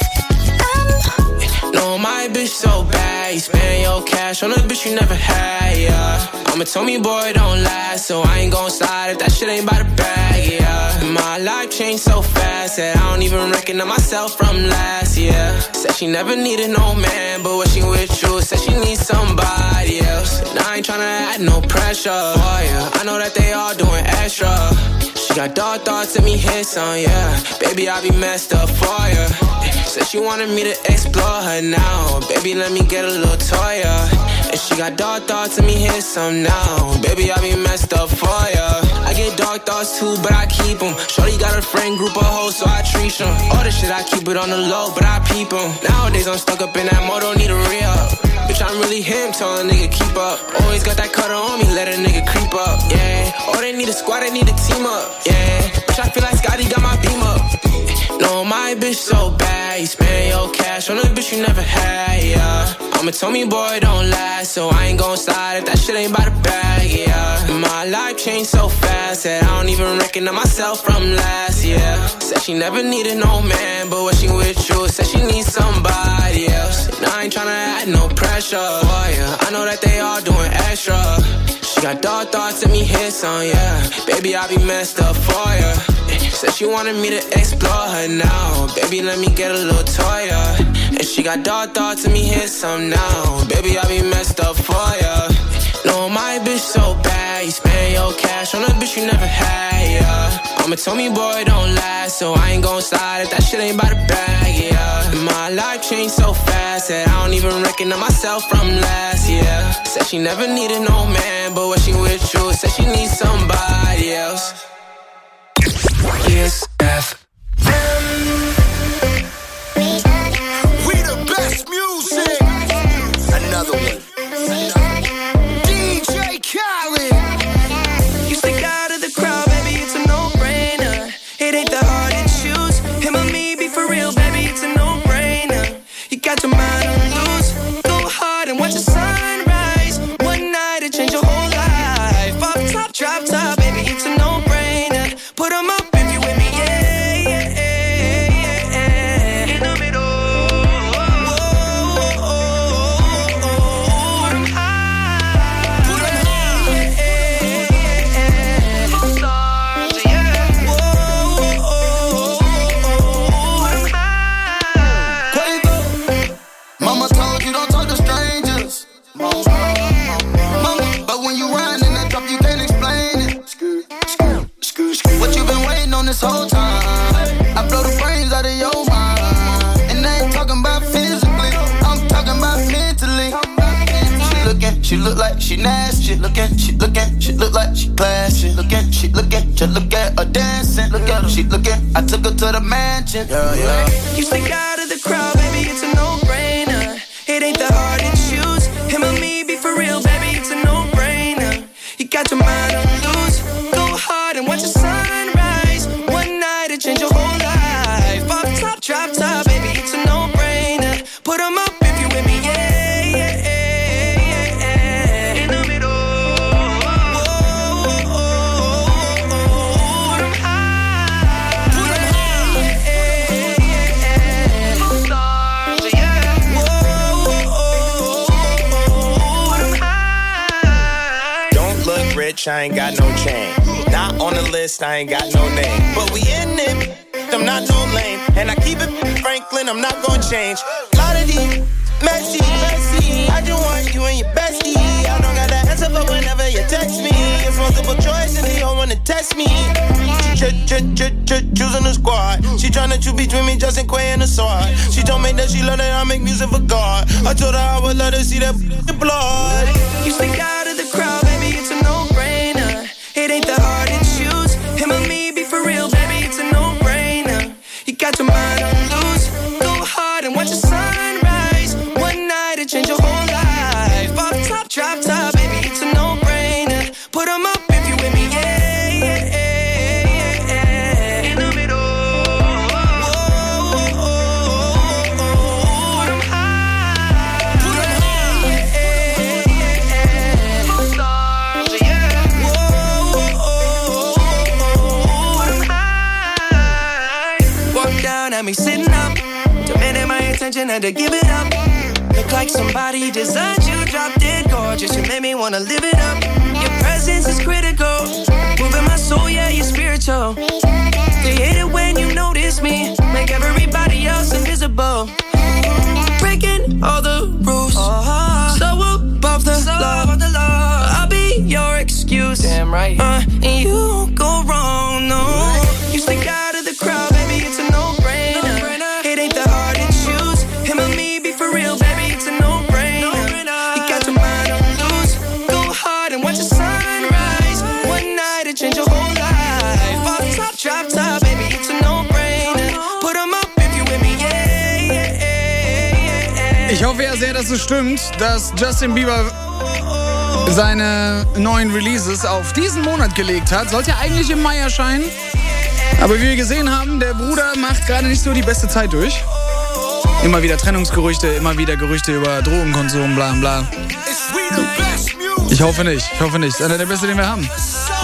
M. No, my bitch so bad. You spend your cash on a bitch you never had, yeah. I'm a Tommy boy, don't last, so I ain't gon' slide if that shit ain't by the bag, yeah. My life changed so fast that I don't even recognize myself from last year. Said she never needed no man, but when she with you, said she needs somebody else. And I ain't tryna add no pressure for ya. I know that they all doing extra. She got dark thoughts and me hits on, yeah. Baby, I be messed up for ya. Said she wanted me to explore her now. Baby, let me get a little toy, yeah. And she got dark thoughts and me hit some now. Baby, I be messed up for ya. I get dark thoughts too, but I keep them. Shorty got a friend group of hoes, so I treat them. All this shit, I keep it on the low, but I peep them. Nowadays, I'm stuck up in that mode, don't need a re-up. Bitch, I'm really him, tell a nigga keep up. Always got that cutter on me, let a nigga creep up, yeah. Oh, they need a squad, they need a team up, yeah. Bitch, I feel like Scotty got my beam up. No, my bitch so bad, you spend your cash on a bitch you never had, yeah. I'm a Tommy boy, don't last, so I ain't gon' slide if that shit ain't by the bag, yeah. My life changed so fast that I don't even recognize myself from last year. Said she never needed no man, but when she with you, said she needs somebody else. And I ain't tryna add no pressure for ya. I know that they all doing extra. She got dark thoughts and me hits on, yeah. Baby, I be messed up for ya. Said she wanted me to explore her now. Baby, let me get a little toy, yeah. And she got dark thoughts and me hit some now. Baby, I be messed up for ya. No, my bitch so bad. You spend your cash on a bitch you never had, yeah. I'm a Tommy boy, don't last, so I ain't gon' slide if that shit ain't by the bag, yeah. My life changed so fast that I don't even recognize myself from last year. Said she never needed no man, but when she with you, said she needs somebody else. Kiss F M. We the best music. Another one. D J Khaled. You stick out of the crowd, baby, it's a no-brainer. It ain't that hard to choose. Him or me, be for real, baby, it's a no-brainer. You got your mind on loose. Go hard and watch the sunrise. One night it change your whole life. Off top, drop top, baby, it's a no-brainer. Put 'em up. This whole time, I blow the brains out of your mind. And I ain't talking about physically, I'm talking about mentally. She looking, she look like she nasty. She looking, she looking, she look like she classy. Looking, she looking, just look at her dancing. Look at her, she looking, I took her to the mansion. Yeah, yeah. You stick out of the crowd, baby, it's a no-brainer. It ain't that hard to choose. Him or me, be for real, baby, it's a no-brainer. You got your mind on loose. Go hard and watch the sunrise. Change your whole life. Off top, drop top, baby, it's a no-brainer. Put 'em up if you with me, yeah, yeah, yeah, yeah. In the middle. Whoa, whoa, whoa, whoa. Put 'em high. Put 'em high. Yeah, yeah, yeah. Stars, yeah. Whoa, whoa, whoa. Put 'em high. Don't look rich, I ain't got no chain. Not on the list, I ain't got no name. But we in it. I'm not no lame. And I keep it Franklin, I'm not gonna change. Lot of these messy, messy. I just want you and your bestie. I don't got the answer, but whenever you text me, it's multiple choice and they don't wanna test me. Ch ch ch ch choosing the squad. She tryna choose between me, Justin Quay and the sword. She told me that she love that I make music for God. I told her I would let her see that blood. You stick out of the crowd, baby, it's a no-brainer. It ain't that hard to choose. Him or me, be for real, baby, it's a no-brainer. You got your mind on loose. Go hard and watch the sunrise. One night it change your whole life. Off top, drop top, baby, it's a no-brainer. Put 'em up if you with me, yeah, yeah, yeah, yeah. In the middle. Whoa, whoa, whoa, whoa. Put 'em high. Put 'em high. Yeah, yeah, yeah. Full stars, yeah. Whoa, whoa, whoa. Put 'em high. Walk down at me sitting up. Demanding my attention, had to give it up. Look like somebody designed you, dropped it gorgeous. You made me wanna live it up. Your presence is critical. Moving my soul, yeah, you're spiritual. They hate it when you notice me. Make everybody else invisible. Breaking all the rules. So above the law. I'll be your excuse. Damn right. Uh, and you won't go wrong, no. You stick out of the crowd, baby, it's a no-brainer. It ain't that hard to choose. Him or me, be for real, baby, it's a no-brainer. You got your mind on loose. Go hard and watch the sunrise. One night it change your whole life. Off top, drop top, baby, it's a no-brainer. Put 'em up if you with me, yeah, yeah, yeah, yeah. Ich hoffe ja sehr, dass es stimmt, dass Justin Bieber seine neuen Releases auf diesen Monat gelegt hat. Sollte ja eigentlich im Mai erscheinen. Aber wie wir gesehen haben, der Bruder macht gerade nicht so die beste Zeit durch. Immer wieder Trennungsgerüchte, immer wieder Gerüchte über Drogenkonsum, bla bla. Ich hoffe nicht, ich hoffe nicht. Das ist einer der Beste, den wir haben.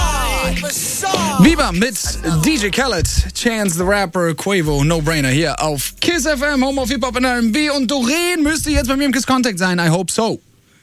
Bieber mit D J Khaled, Chance the Rapper, Quavo, No-Brainer hier auf Kiss F M, Home of Hip-Hop und R and B. Und Doreen müsste jetzt bei mir im Kiss Contact sein, I hope so.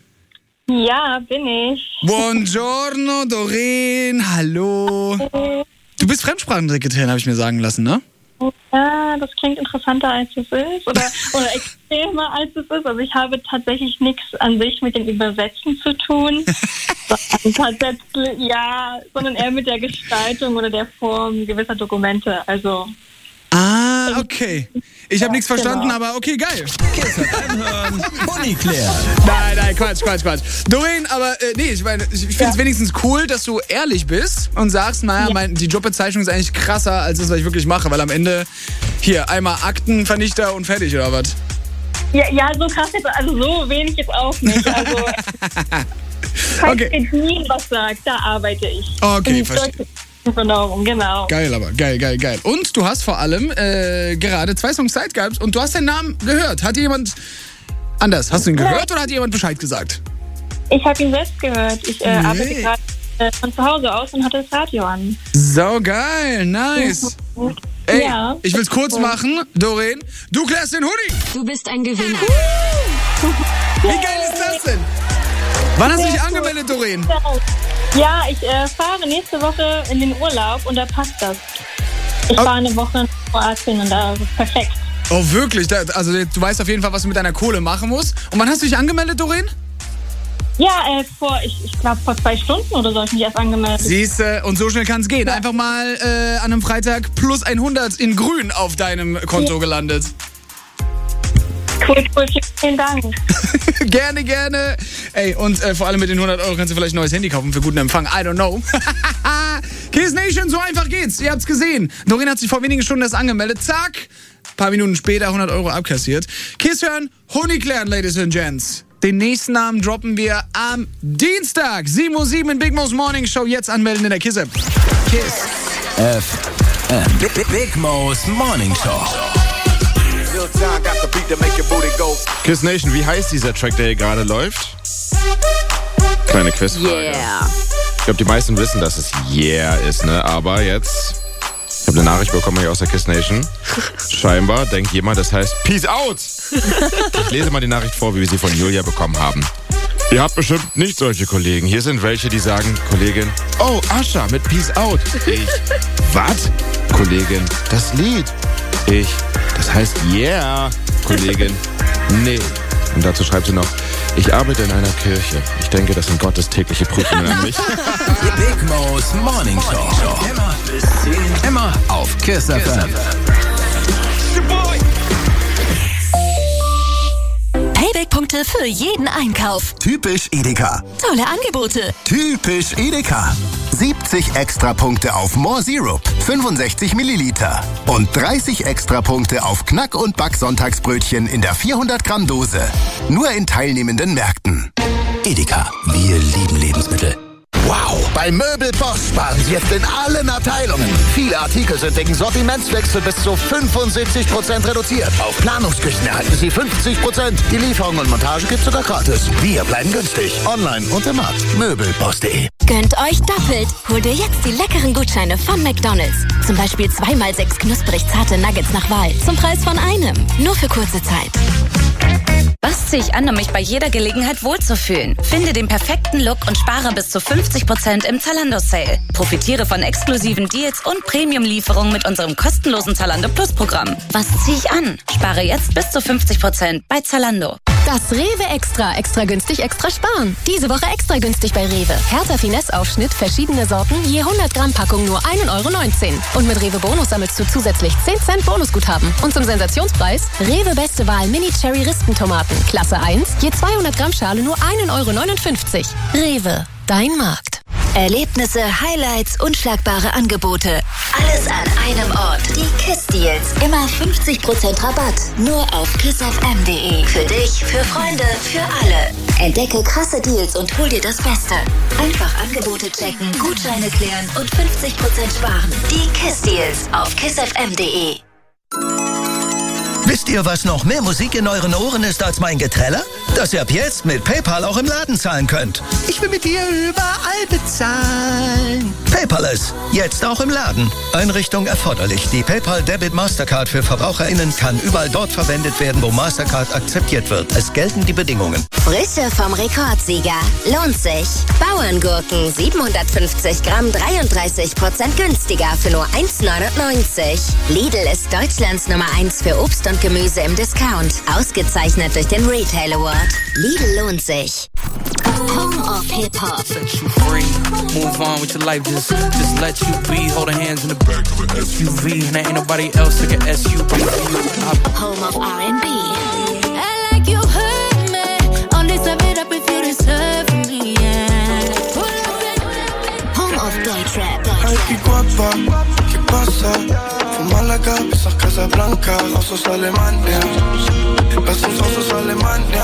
Ja, bin ich. Buongiorno, Doreen, hallo. Hallo. Du bist Fremdsprachensekretärin, habe ich mir sagen lassen, ne? Ja, das klingt interessanter, als es ist. Oder, oder extremer, als es ist. Also ich habe tatsächlich nichts an sich mit dem Übersetzen zu tun. sondern tatsächlich, ja, sondern eher mit der Gestaltung oder der Form gewisser Dokumente. Also. Ah, okay. Ich habe ja, nichts verstanden, genau. aber okay, geil. Kiss F M hören, Uniklären. Nein, nein, Quatsch, Quatsch, Quatsch. Doreen, aber äh, nee, ich meine, ich finde es ja. wenigstens cool, dass du ehrlich bist und sagst, naja, ja. mein, die Jobbezeichnung ist eigentlich krasser als das, was ich wirklich mache, weil am Ende hier einmal Aktenvernichter und fertig, oder was? Ja, ja, so krass jetzt, also so wenig jetzt auch nicht. Also, falls okay. ihr was sagt, da arbeite ich. Okay, verstehe. Genau. Geil, aber geil, geil, geil. Und du hast vor allem äh, gerade zwei Songs Zeit gehabt und du hast deinen Namen gehört. Hat jemand anders? Hast du ihn gehört ja. oder hat jemand Bescheid gesagt? Ich habe ihn selbst gehört. Ich äh, nee. arbeite gerade äh, von zu Hause aus und hatte das Radio an. So geil, nice. Ey, ja, ich will's kurz cool. machen. Doreen, du klärst den Hoodie. Du bist ein Gewinner. Wie geil ist das denn? Wann hast du dich angemeldet, Doreen? Ja, ich äh, fahre nächste Woche in den Urlaub und da passt das. Ich oh. fahre eine Woche in Kroatien und da ist es perfekt. Oh, wirklich? Da, also du weißt auf jeden Fall, was du mit deiner Kohle machen musst. Und wann hast du dich angemeldet, Doreen? Ja, äh, vor, ich, ich glaube, vor zwei Stunden oder so habe ich mich erst angemeldet. Siehste, und so schnell kann es gehen. Ja. Einfach mal äh, an einem Freitag plus hundert in grün auf deinem Konto ja. gelandet. Cool, cool, vielen Dank. Gerne, gerne. Ey, und äh, vor allem mit den hundert Euro kannst du vielleicht ein neues Handy kaufen für guten Empfang. I don't know. Kiss Nation, so einfach geht's. Ihr habt's gesehen. Doreen hat sich vor wenigen Stunden erst angemeldet. Zack. Ein paar Minuten später hundert Euro abkassiert. Kiss hören, Honig klären, Ladies and Gents. Den nächsten Namen droppen wir am Dienstag. sieben Uhr sieben in Big Mo's Morning Show. Jetzt anmelden in der Kiss App. Kiss F M. Big Mo's Morning Show. Kiss Nation, wie heißt dieser Track, der hier gerade läuft? Kleine Quizfrage. Yeah. Ich glaube, die meisten wissen, dass es Yeah ist, ne? Aber jetzt, ich habe eine Nachricht bekommen hier aus der Kiss Nation. Scheinbar denkt jemand, das heißt Peace Out. Ich lese mal die Nachricht vor, wie wir sie von Julia bekommen haben. Ihr habt bestimmt nicht solche Kollegen. Hier sind welche, die sagen, Kollegin, oh, Ascha mit Peace Out. Ich, was? Kollegin, das Lied. Ich, das heißt yeah. Kollegin, nee. Und dazu schreibt sie noch, ich arbeite in einer Kirche. Ich denke, das sind Gottes tägliche Prüfungen an mich. Die Big Mo's Morning Show. Immer bis zehn. Immer auf Kiss F M. Payback-Punkte für jeden Einkauf. Typisch Edeka. Tolle Angebote. Typisch Edeka. siebzig Extrapunkte auf More Syrup, fünfundsechzig Milliliter. Und dreißig Extrapunkte auf Knack- und Back-Sonntagsbrötchen in der vierhundert Gramm Dose. Nur in teilnehmenden Märkten. Edeka, wir lieben Lebensmittel. Wow! Bei Möbel Boss sparen Sie jetzt in allen Abteilungen. Viele Artikel sind wegen Sortimentswechsel bis zu fünfundsiebzig Prozent reduziert. Auf Planungsküchen erhalten Sie fünfzig Prozent. Die Lieferung und Montage gibt's sogar gratis. Wir bleiben günstig. Online und im Markt. Möbelboss punkt de. Gönnt euch doppelt. Hol dir jetzt die leckeren Gutscheine von McDonald's. Zum Beispiel zwei mal sechs knusprig zarte Nuggets nach Wahl. Zum Preis von einem. Nur für kurze Zeit. Was ziehe ich an, um mich bei jeder Gelegenheit wohlzufühlen? Finde den perfekten Look und spare bis zu fünfzig Prozent im Zalando-Sale. Profitiere von exklusiven Deals und Premium-Lieferungen mit unserem kostenlosen Zalando Plus-Programm. Was ziehe ich an? Spare jetzt bis zu fünfzig Prozent bei Zalando. Das Rewe Extra. Extra günstig, extra sparen. Diese Woche extra günstig bei Rewe. Hertha Finesse-Aufschnitt, verschiedene Sorten, je hundert Gramm Packung nur ein Euro neunzehn. Und mit Rewe Bonus sammelst du zusätzlich zehn Cent Bonusguthaben. Und zum Sensationspreis Rewe Beste Wahl Mini Cherry Ristentomaten. Klasse eins, je zweihundert Gramm Schale nur ein Euro neunundfünfzig. Rewe, dein Markt. Erlebnisse, Highlights, unschlagbare Angebote. Alles an einem Ort. Die Kiss Deals. Immer fünfzig Prozent Rabatt. Nur auf kiss f m punkt de. Für dich, für Freunde, für alle. Entdecke krasse Deals und hol dir das Beste. Einfach Angebote checken, Gutscheine klären und fünfzig Prozent sparen. Die Kiss Deals auf kiss f m punkt de. Wisst ihr, was noch mehr Musik in euren Ohren ist als mein Geträller? Dass ihr ab jetzt mit PayPal auch im Laden zahlen könnt. Ich will mit dir überall bezahlen. Paperless, jetzt auch im Laden. Einrichtung erforderlich. Die PayPal Debit Mastercard für VerbraucherInnen kann überall dort verwendet werden, wo Mastercard akzeptiert wird. Es gelten die Bedingungen. Frische vom Rekordsieger. Lohnt sich. Bauerngurken siebenhundertfünfzig Gramm, dreiunddreißig Prozent günstiger für nur eins neunundneunzig. Lidl ist Deutschlands Nummer eins für Obst und Gemüse im Discount. Ausgezeichnet durch den Retail Award. Lidl lohnt sich. Home of Hip Hop. Set you free. Move on with your life. Just, just let you be. Hold hands in the back of an S U V. And there ain't nobody else like an S U V. Home of R and B. I like you hurt me. Only serve it up if you deserve me, yeah. Home of Deutschrap. Ay, qué guapa, ¿qué pasa? Von Malaga bis nach Casablanca, raus aus Alemania. Lass uns raus aus Alemania.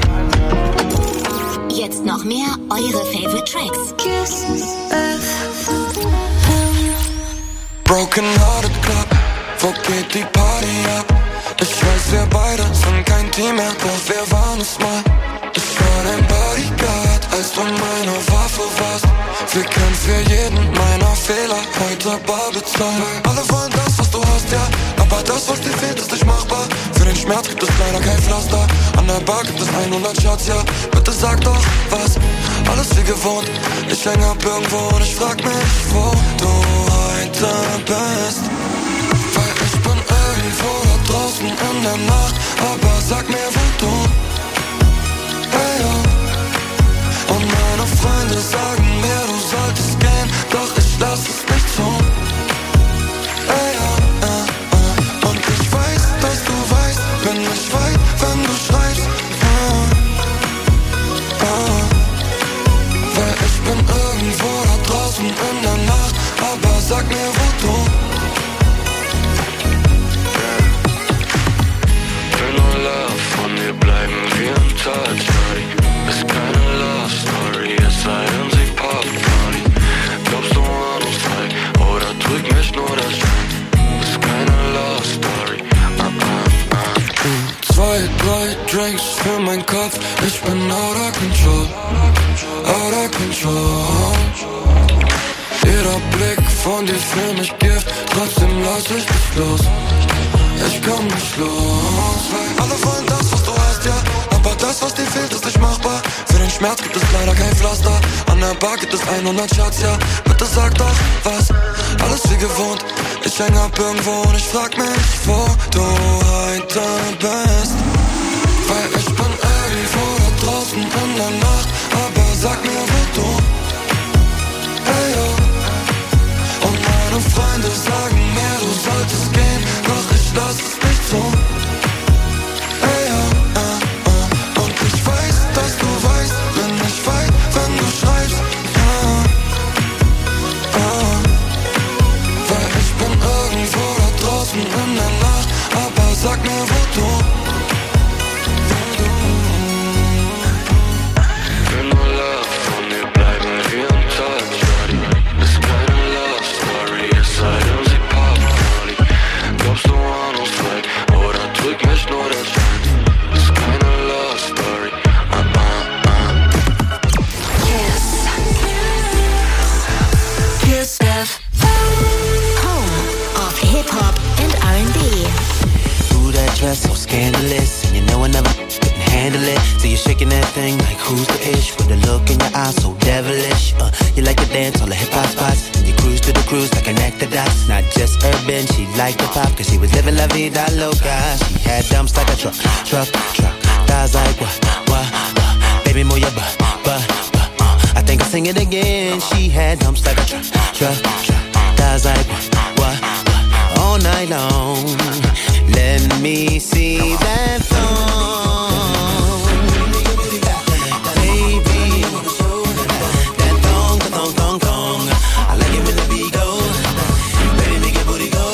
Jetzt noch mehr eure Favorite Tracks. Kiss F M. Broken Hearted Club, wo geht die Party ab? Ich weiß, wir beide sind kein Team mehr, doch wir waren es mal. Ich war dein Bodyguard, als du meine Waffe warst. Wir können für jeden meiner Fehler heute bar bezahlen. Alle wollen das, was du hast, ja, aber das, was dir fehlt, ist nicht machbar. Für den Schmerz gibt es leider kein Pflaster. An der Bar gibt es hundert Shots, ja, bitte sag doch was. Alles wie gewohnt, ich häng ab irgendwo und ich frag mich, wo du heute bist. Weil ich bin irgendwo da draußen in der Nacht, aber sag mir, wo du. Hey, ja. Und meine Freunde sagen mir, du solltest gehen, doch ich lass es nicht zu. Hey, ja, ja, ja. Und ich weiß, dass du weißt, bin ich weit, wenn du schreibst. Ja, ja. Weil ich bin irgendwo da draußen in der Nacht, aber sag mir, wo du. Will nur Love von dir bleiben wie im Touch. Ist keine Love Story, es sei denn sie Pop Party. Glaubst du an uns zwei oder trügt mich nur der Schein? Ist keine Love Story. Uh, uh, uh. Zwei, drei Drinks für meinen Kopf, ich bin out of control, out of control. Jeder Blick von dir für mich Gift, trotzdem lass ich dich los. Ich komm nicht los, weil alle wollen das, was du hast, ja. Aber das, was dir fehlt, ist nicht machbar. Für den Schmerz gibt es leider kein Pflaster. An der Bar gibt es hundert Shots, ja. Bitte sag doch was, alles wie gewohnt. Ich häng ab irgendwo und ich frag mich, wo du heute bist. Weil ich bin irgendwo da draußen in der Nacht. Aber sag mir, wo du, hey yo. Und meine Freunde sagen mir, du solltest gehen, doch ich lass es nicht zu. Hey yo, uh, uh. Und ich weiß, dass du weißt, bin ich weit, wenn du schreibst, uh, uh. Weil ich bin irgendwo da draußen in der Nacht. Aber sag mir, wo du, dress so scandalous, and you know I never couldn't handle it. So you're shaking that thing like who's the ish, with a look in your eyes so devilish. Uh, you like to dance all the hip hop spots, and you cruise to the cruise like connect the dots. Not just urban, she liked the pop, cause she was living la vida loca. She had dumps like a truck, truck, truck. Thighs like what, what, what. Baby, move your butt, butt, butt. Uh, I think I'll sing it again. She had dumps like a truck, truck, truck. Thighs like what, what, what. All night long. Let me see that thong, baby. That thong, the thong, thong, thong. I like it when the beat go. Baby, make your booty go.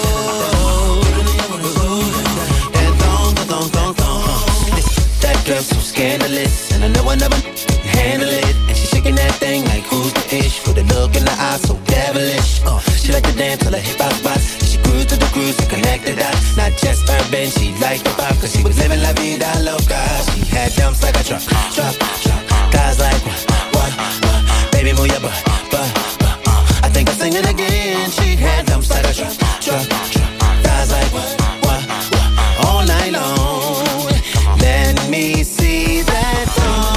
That thong, the thong, thong, thong. That girl's so scandalous, and I know I never handle it. And she's shaking that thing like who's the ish, with a look in the eye so devilish. Uh, she like to dance till her hip hop spots. Cruise to the cruise and connect the dots. Not just urban, she liked the pop, cause she was living la vida loca. She had dumps like a truck, truck, truck. Guys like what, what, what. Baby, move your butt, butt, butt. Uh, I think I'll sing it again. She had dumps like a truck, truck, truck. Guys like what, what, what. All night long. Let me see that thong.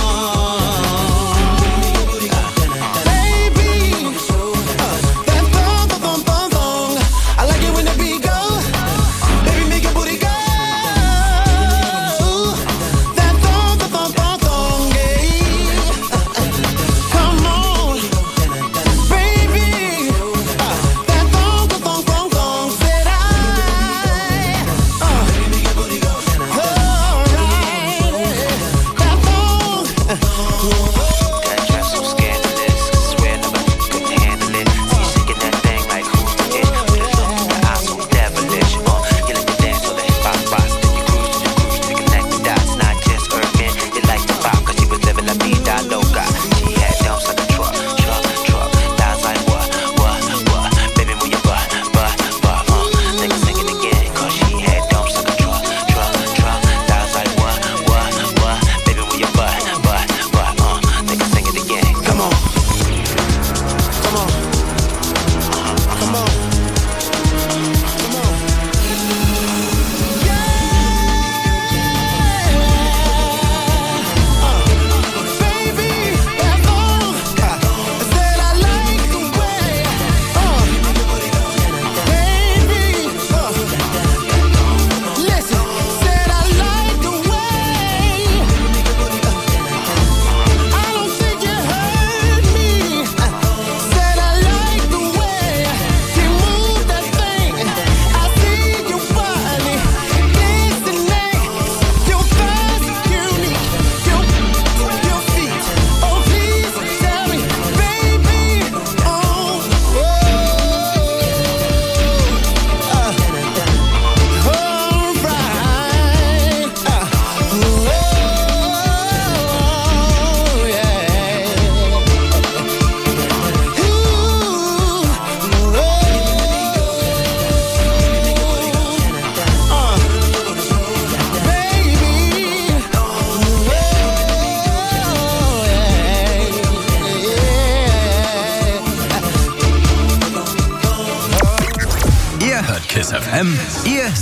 Thong, thong, thong, thong.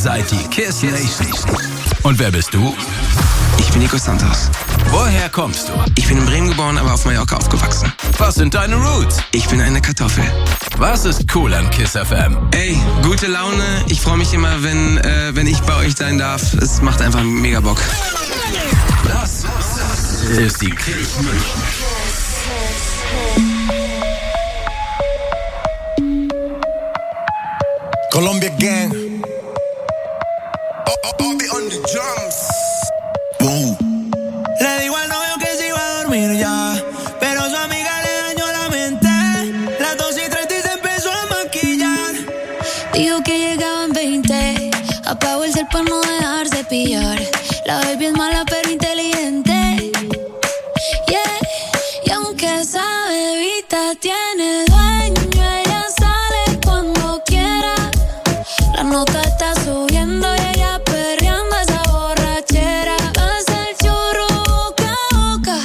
seid die Kiss Nation. Und wer bist du? Ich bin Nico Santos. Woher kommst du? Ich bin in Bremen geboren, aber auf Mallorca aufgewachsen. Was sind deine Roots? Ich bin eine Kartoffel. Was ist cool an Kiss F M? Ey, gute Laune. Ich freue mich immer, wenn, äh, wenn ich bei euch sein darf. Es macht einfach mega Bock. Das ist die Kiss Nation. Colombia Gang. Oh, oh, oh, be on the drums. Boom. Le digo al novio que se iba a dormir ya, pero su amiga le dañó la mente. Las dos y tres y se empezó a maquillar. Dijo que llegaba en veinte. Apagó el cel para no dejarse pillar. La baby es mala pero inteligente. Yeah. Y aunque esa bebita tiene dueño, ella sale cuando quiera. La nota está subiendo y ella perreando esa borrachera. Hace el churro boca a boca,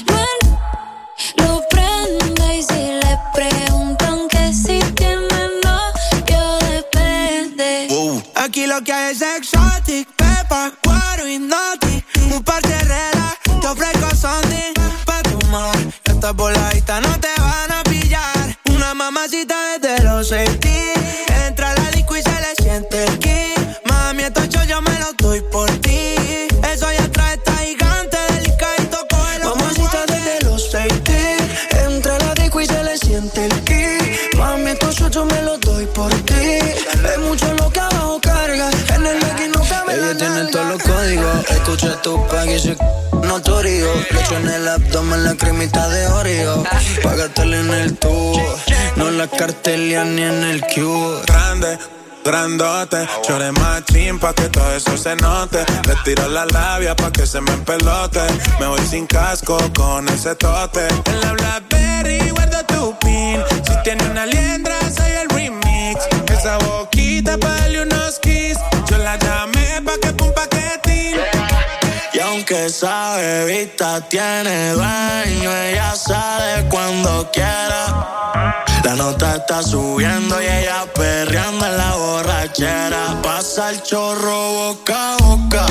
no lo prende. Y si le preguntan que si tiene novio, depende. Wow. Aquí lo que hay es exotic, pepa, guaro y naughty. Un par de relax, te ofrezco something pa' tomar. Estas voladitas no te van a pillar. Una mamacita desde los sesenta. Entra a la disco y se le siente el ki. Mami, estos yo me los doy por ti. Eso ya trae esta gigante delicadito, cógelo. Mamacita desde los sesenta. Entra a la disco y se le siente el ki. Mami, estos yo me los doy por ti. Es mucho lo que abajo carga. En el legging no cabe la nalga. Ella tiene todos los códigos. Escucha tu pack y se notorio. Le echo en el abdomen la cremita de Oreo. Págatela en el tubo. No la cartelia ni en el cubo. Grande, grandote, chore machín pa' que todo eso se note. Le tiro la labia pa' que se me empelote. Me voy sin casco con ese tote. En la Blackberry guardo tu pin. Si tiene una liendra soy el remix. Esa boquita pa' darle unos kiss. Yo la llamé pa' que pum paquetín. Y aunque esa bebita tiene dueño, ella sale cuando quiera. La nota está subiendo y ella perreando en la borrachera. Pasa el chorro boca a boca,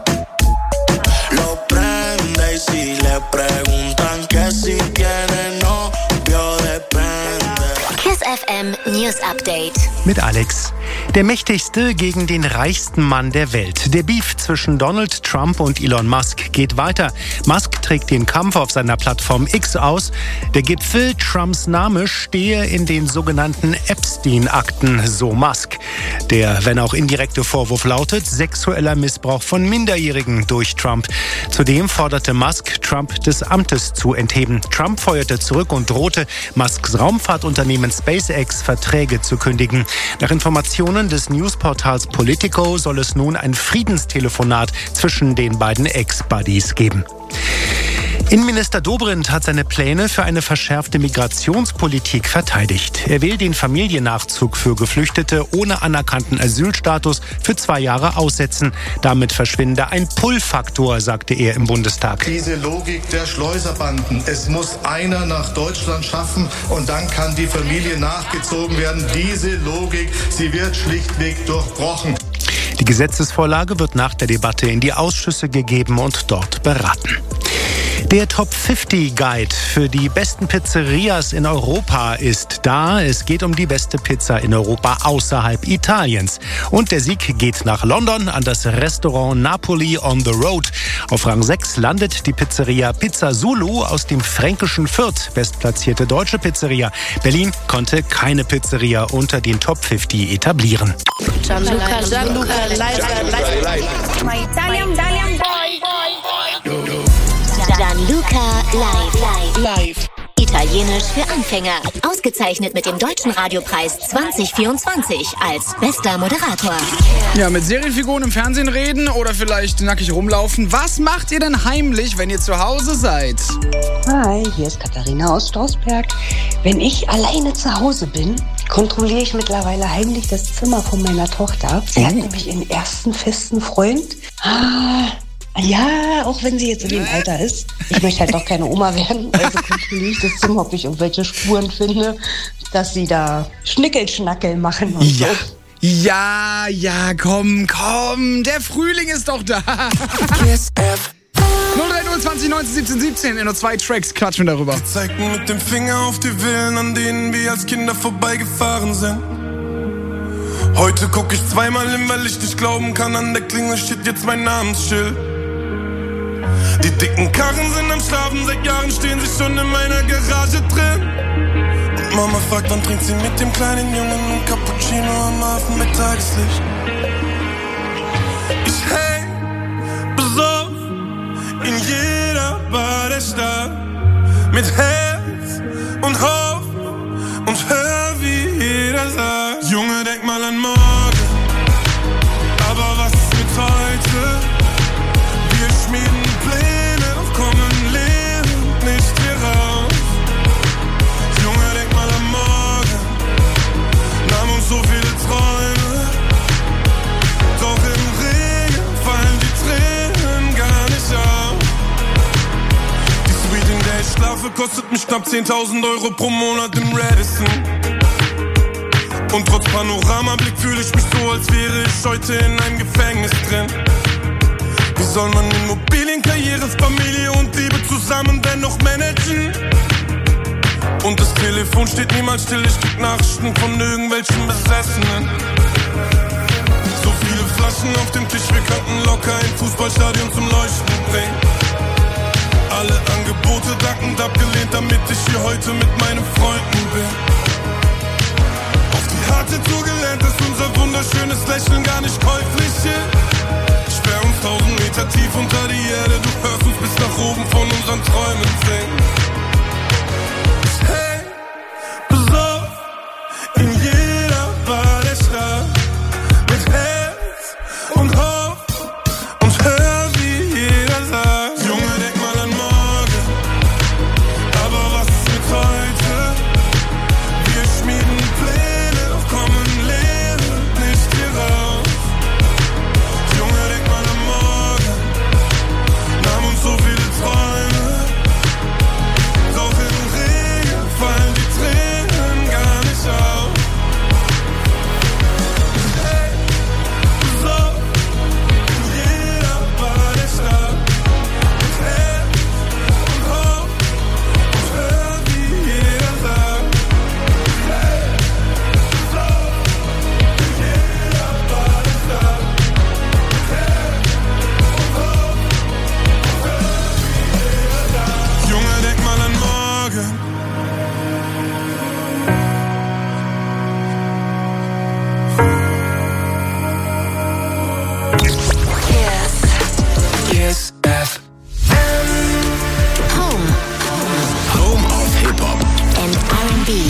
lo prende. Y si le preguntan que si tiene novio, depende. Kiss F M News Update. Mit Alex. Der mächtigste gegen den reichsten Mann der Welt. Der Beef zwischen Donald Trump und Elon Musk geht weiter. Musk trägt den Kampf auf seiner Plattform X aus. Der Gipfel, Trumps Name stehe in den sogenannten Epstein-Akten, so Musk. Der, wenn auch indirekte Vorwurf lautet, sexueller Missbrauch von Minderjährigen durch Trump. Zudem forderte Musk, Trump des Amtes zu entheben. Trump feuerte zurück und drohte, Musks Raumfahrtunternehmen SpaceX Verträge zu kündigen. Nach Informationen des Newsportals Politico soll es nun ein Friedenstelefonat zwischen den beiden Ex-Buddies geben. Innenminister Dobrindt hat seine Pläne für eine verschärfte Migrationspolitik verteidigt. Er will den Familiennachzug für Geflüchtete ohne anerkannten Asylstatus für zwei Jahre aussetzen. Damit verschwinde ein Pull-Faktor, sagte er im Bundestag. Diese Logik der Schleuserbanden. Es muss einer nach Deutschland schaffen und dann kann die Familie nachgezogen werden. Diese Logik, sie wird schlichtweg durchbrochen. Die Gesetzesvorlage wird nach der Debatte in die Ausschüsse gegeben und dort beraten. Der Top fünfzig Guide für die besten Pizzerias in Europa ist da. Es geht um die beste Pizza in Europa außerhalb Italiens. Und der Sieg geht nach London an das Restaurant Napoli on the Road. Auf Rang sechs landet die Pizzeria Pizza Zulu aus dem fränkischen Fürth. Bestplatzierte deutsche Pizzeria Berlin konnte keine Pizzeria unter den Top fünfzig etablieren. Gianluca, Gianluca, live, live, live. My Italian, Italian boy. Gianluca live, live. Italienisch für Anfänger. Ausgezeichnet mit dem Deutschen Radiopreis zwanzig vierundzwanzig als bester Moderator. Ja, mit Serienfiguren im Fernsehen reden oder vielleicht nackig rumlaufen. Was macht ihr denn heimlich, wenn ihr zu Hause seid? Hi, hier ist Katharina aus Strausberg. Wenn ich alleine zu Hause bin, kontrolliere ich mittlerweile heimlich das Zimmer von meiner Tochter. Sie oh. hat nämlich ihren ersten festen Freund. Ah, ja, auch wenn sie jetzt in dem Alter ist. Ich möchte halt doch keine Oma werden. Also kontrolliere ich das Zimmer, ob ich irgendwelche Spuren finde, dass sie da Schnickelschnackel machen und ja. so. Ja, ja, komm, komm. Der Frühling ist doch da. Kiss F null drei null zwanzig neunzehn siebzehn siebzehn. In nur zwei Tracks quatschen wir darüber. Die zeigten mit dem Finger auf die Villen, an denen wir als Kinder vorbeigefahren sind. Heute guck ich zweimal hin, weil ich nicht glauben kann, an der Klingel steht jetzt mein Namensschild. Die dicken Karren sind am Schlafen, seit Jahren stehen sie schon in meiner Garage drin. Und Mama fragt, wann trinkt sie mit dem kleinen Jungen ein Cappuccino am Hafen mit Tageslicht. Ich häng besoffen in jeder Bar der Stadt, mit Herz und Hoffnung und hör, wie jeder sagt: Junge, denk mal an morgen, aber was ist mit heute? Wir schmieden Pläne, doch kommen lebend nicht hier raus. Junge, denk mal an morgen, nahm uns so viele Träume, doch im Regen fallen die Tränen gar nicht auf. Die Suite, in der ich schlafe, kostet mich knapp zehntausend Euro pro Monat im Radisson. Und trotz Panoramablick fühle ich mich so, als wäre ich heute in einem Gefängnis drin. Wie soll man Immobilien, Karriere, Familie und Liebe zusammen dennoch managen? Und das Telefon steht niemals still, ich krieg Nachrichten von irgendwelchen Besessenen. So viele Flaschen auf dem Tisch, wir könnten locker ein Fußballstadion zum Leuchten bringen. Alle Angebote dankend abgelehnt, damit ich hier heute mit meinen Freunden bin. Auf die harte Tour gelernt, dass unser wunderschönes Lächeln gar nicht käuflich ist. Sperr uns tausend Meter tief unter die Erde, du hörst uns bis nach oben von unseren Träumen singen. Hey, besoffen in jeder Bar der Stadt, mit Herz und Hoffnung und hör, wie jeder sagt: Junge, denk mal an morgen, aber was ist mit heute? Wir schmieden Pläne, doch kommen lebend nicht hier raus. Junge, denk mal an morgen, nahm uns so viele Träume, doch im Regen fallen die Tränen gar nicht auf. Hey, so in jeder Bar der Stadt, mit Herz und Hoffnung und hör, wie jeder sagt: Hey, so in jeder Bar der Stadt, mit Herz und Hoffnung und hör, wie jeder sagt. Junge, denk mal an morgen. Kiss F Home Home of Hip-Hop and R and B.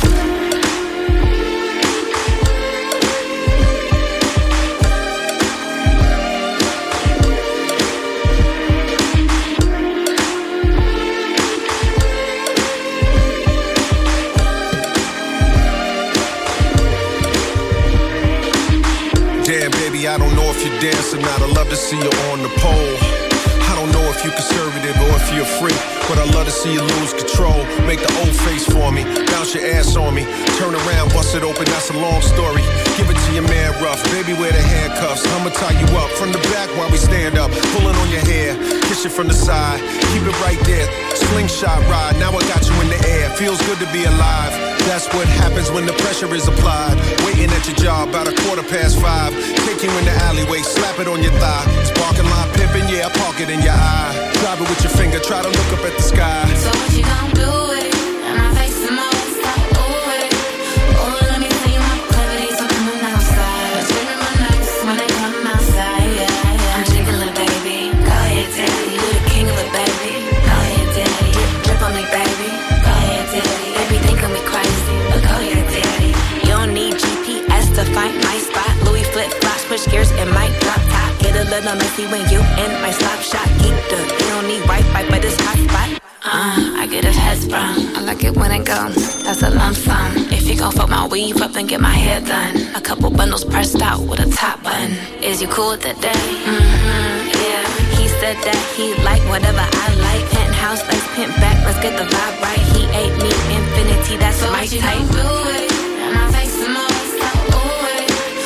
Damn, baby, I don't know if you dance or not. I'd love to see you on the pole. I don't know if you're conservative or if you're a freak, but I'd love to see you lose control. Make the old face for me, bounce your ass on me, turn around, bust it open, that's a long story. Give it to your man rough, baby, wear the handcuffs. I'ma tie you up from the back while we stand up, pulling on your hair, kiss you from the side, keep it right there. Slingshot ride, now I got you in the air. Feels good to be alive. That's what happens when the pressure is applied. Waiting at your job about a quarter past five. Take you in the alleyway, slap it on your thigh. Sparking lot pimping, yeah, I park it in your eye. Grab it with your finger, try to look up at the sky. So what you gon' do with it? And my face is my stop with it. Oh, let me tell you my proclivities are coming outside. I'm spinning my nights when they come outside, yeah, yeah. I'm jiggling, baby. Go ahead, daddy. You the king of it, baby. Go ahead, daddy. Drip on me, baby. Go ahead, daddy. They be thinking me crazy, but go ahead, daddy. You don't need G P S to find my spot. Louis flip flops, switch gears and mic drop top. Get a little messy when you in my slop shot. Keep the, you don't need Wi-Fi, but it's hot spot. Uh, I get his head sprung. I like it when it goes. That's a lump sum. If you gon' fuck my weave up, then get my hair done. A couple bundles pressed out with a top button. Is you cool with that day? Mm-hmm, yeah. He said that he like whatever I like. Penthouse, let's pimp back, let's get the vibe right. He ate me infinity, that's so my type. So what you gon' do with it? And my face is more so ooh with it.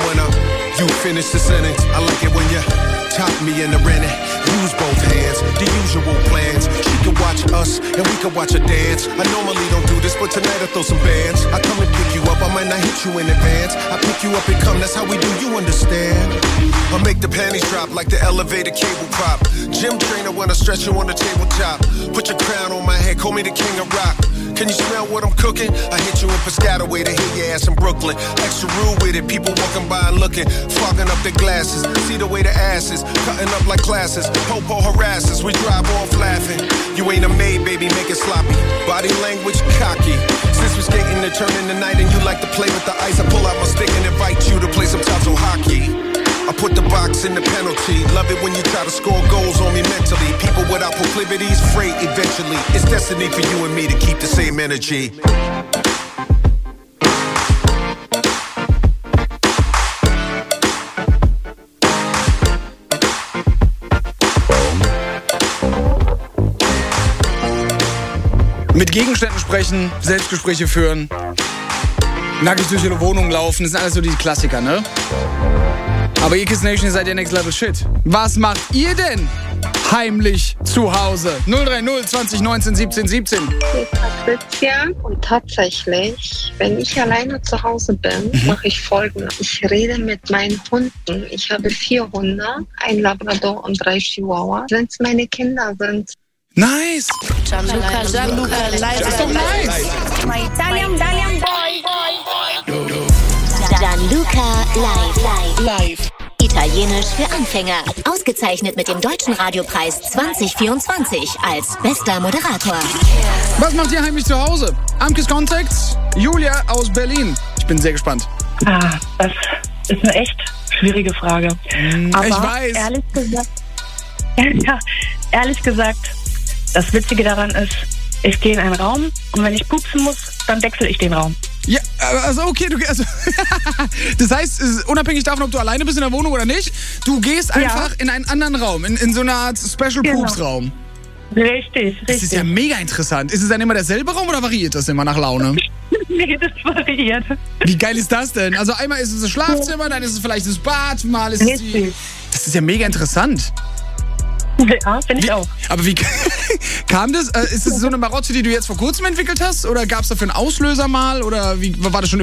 when I'm, you finish the sentence. I like it when you top me in the rented. Use both hands, the usual plans. She can watch us and we can watch her dance. I normally don't do this, but tonight I throw some bands. I come and pick you up, I might not hit you in advance. I pick you up and come, that's how we do, you understand? I make the panties drop like the elevator cable pop. Gym trainer when I stretch you on the tabletop. Put your crown on my head, call me the king of rock. Can you smell what I'm cooking? I hit you in Piscataway to hit your ass in Brooklyn. Extra rude with it, people walking by and looking, fogging up their glasses. See the way the ass is, cutting up like classes. Popo harasses, we drive off laughing. You ain't a maid, baby, make it sloppy. Body language, cocky. Since we're skating to turn in the night and you like to play with the ice, I pull out my stick and invite you to play some Tazo hockey. I put the box in the penalty. Love it when you try to score goals on me mentally. People without proclivities, freight eventually. It's destiny for you and me to keep the same energy. Mit Gegenständen sprechen, Selbstgespräche führen, nackig durch ihre Wohnung laufen, das sind alles so die Klassiker, ne? Aber ihr Kiss Nation, ihr seid ja Next Level Shit. Was macht ihr denn heimlich zu Hause? null drei null zwanzig neunzehn siebzehn siebzehn. Ich bin Patricia und tatsächlich, wenn ich alleine zu Hause bin, mhm. mache ich Folgendes. Ich rede mit meinen Hunden. Ich habe vier Hunde, ein Labrador und drei Chihuahua. Wenn es meine Kinder sind. Nice! Gianluca, Gianluca, live, das ist doch nice! My Italian, Italian boy. Gianluca live, live. Italienisch für Anfänger. Ausgezeichnet mit dem Deutschen Radiopreis zwanzig vierundzwanzig als bester Moderator. Was macht ihr heimlich zu Hause? Amkes Contacts, Julia aus Berlin. Ich bin sehr gespannt. Ah, das ist eine echt schwierige Frage. Mm, Aber ich weiß. Ehrlich gesagt, ja, ehrlich gesagt, das Witzige daran ist, ich gehe in einen Raum und wenn ich pupsen muss, dann wechsle ich den Raum. Ja, also okay, du, also, das heißt, unabhängig davon, ob du alleine bist in der Wohnung oder nicht, du gehst einfach ja. in einen anderen Raum, in, in so eine Art Special-Poops-Raum. Genau. Richtig, richtig. Das ist ja mega interessant. Ist es dann immer derselbe Raum oder variiert das immer nach Laune? Nee, das variiert. Wie geil ist das denn? Also einmal ist es das Schlafzimmer, dann ist es vielleicht das Bad, mal ist es die... Das ist ja mega interessant. Ja, finde ich auch. Aber wie kam das? Ist das so eine Marotte, die du jetzt vor kurzem entwickelt hast? Oder gab es dafür einen Auslöser mal? Oder wie war das schon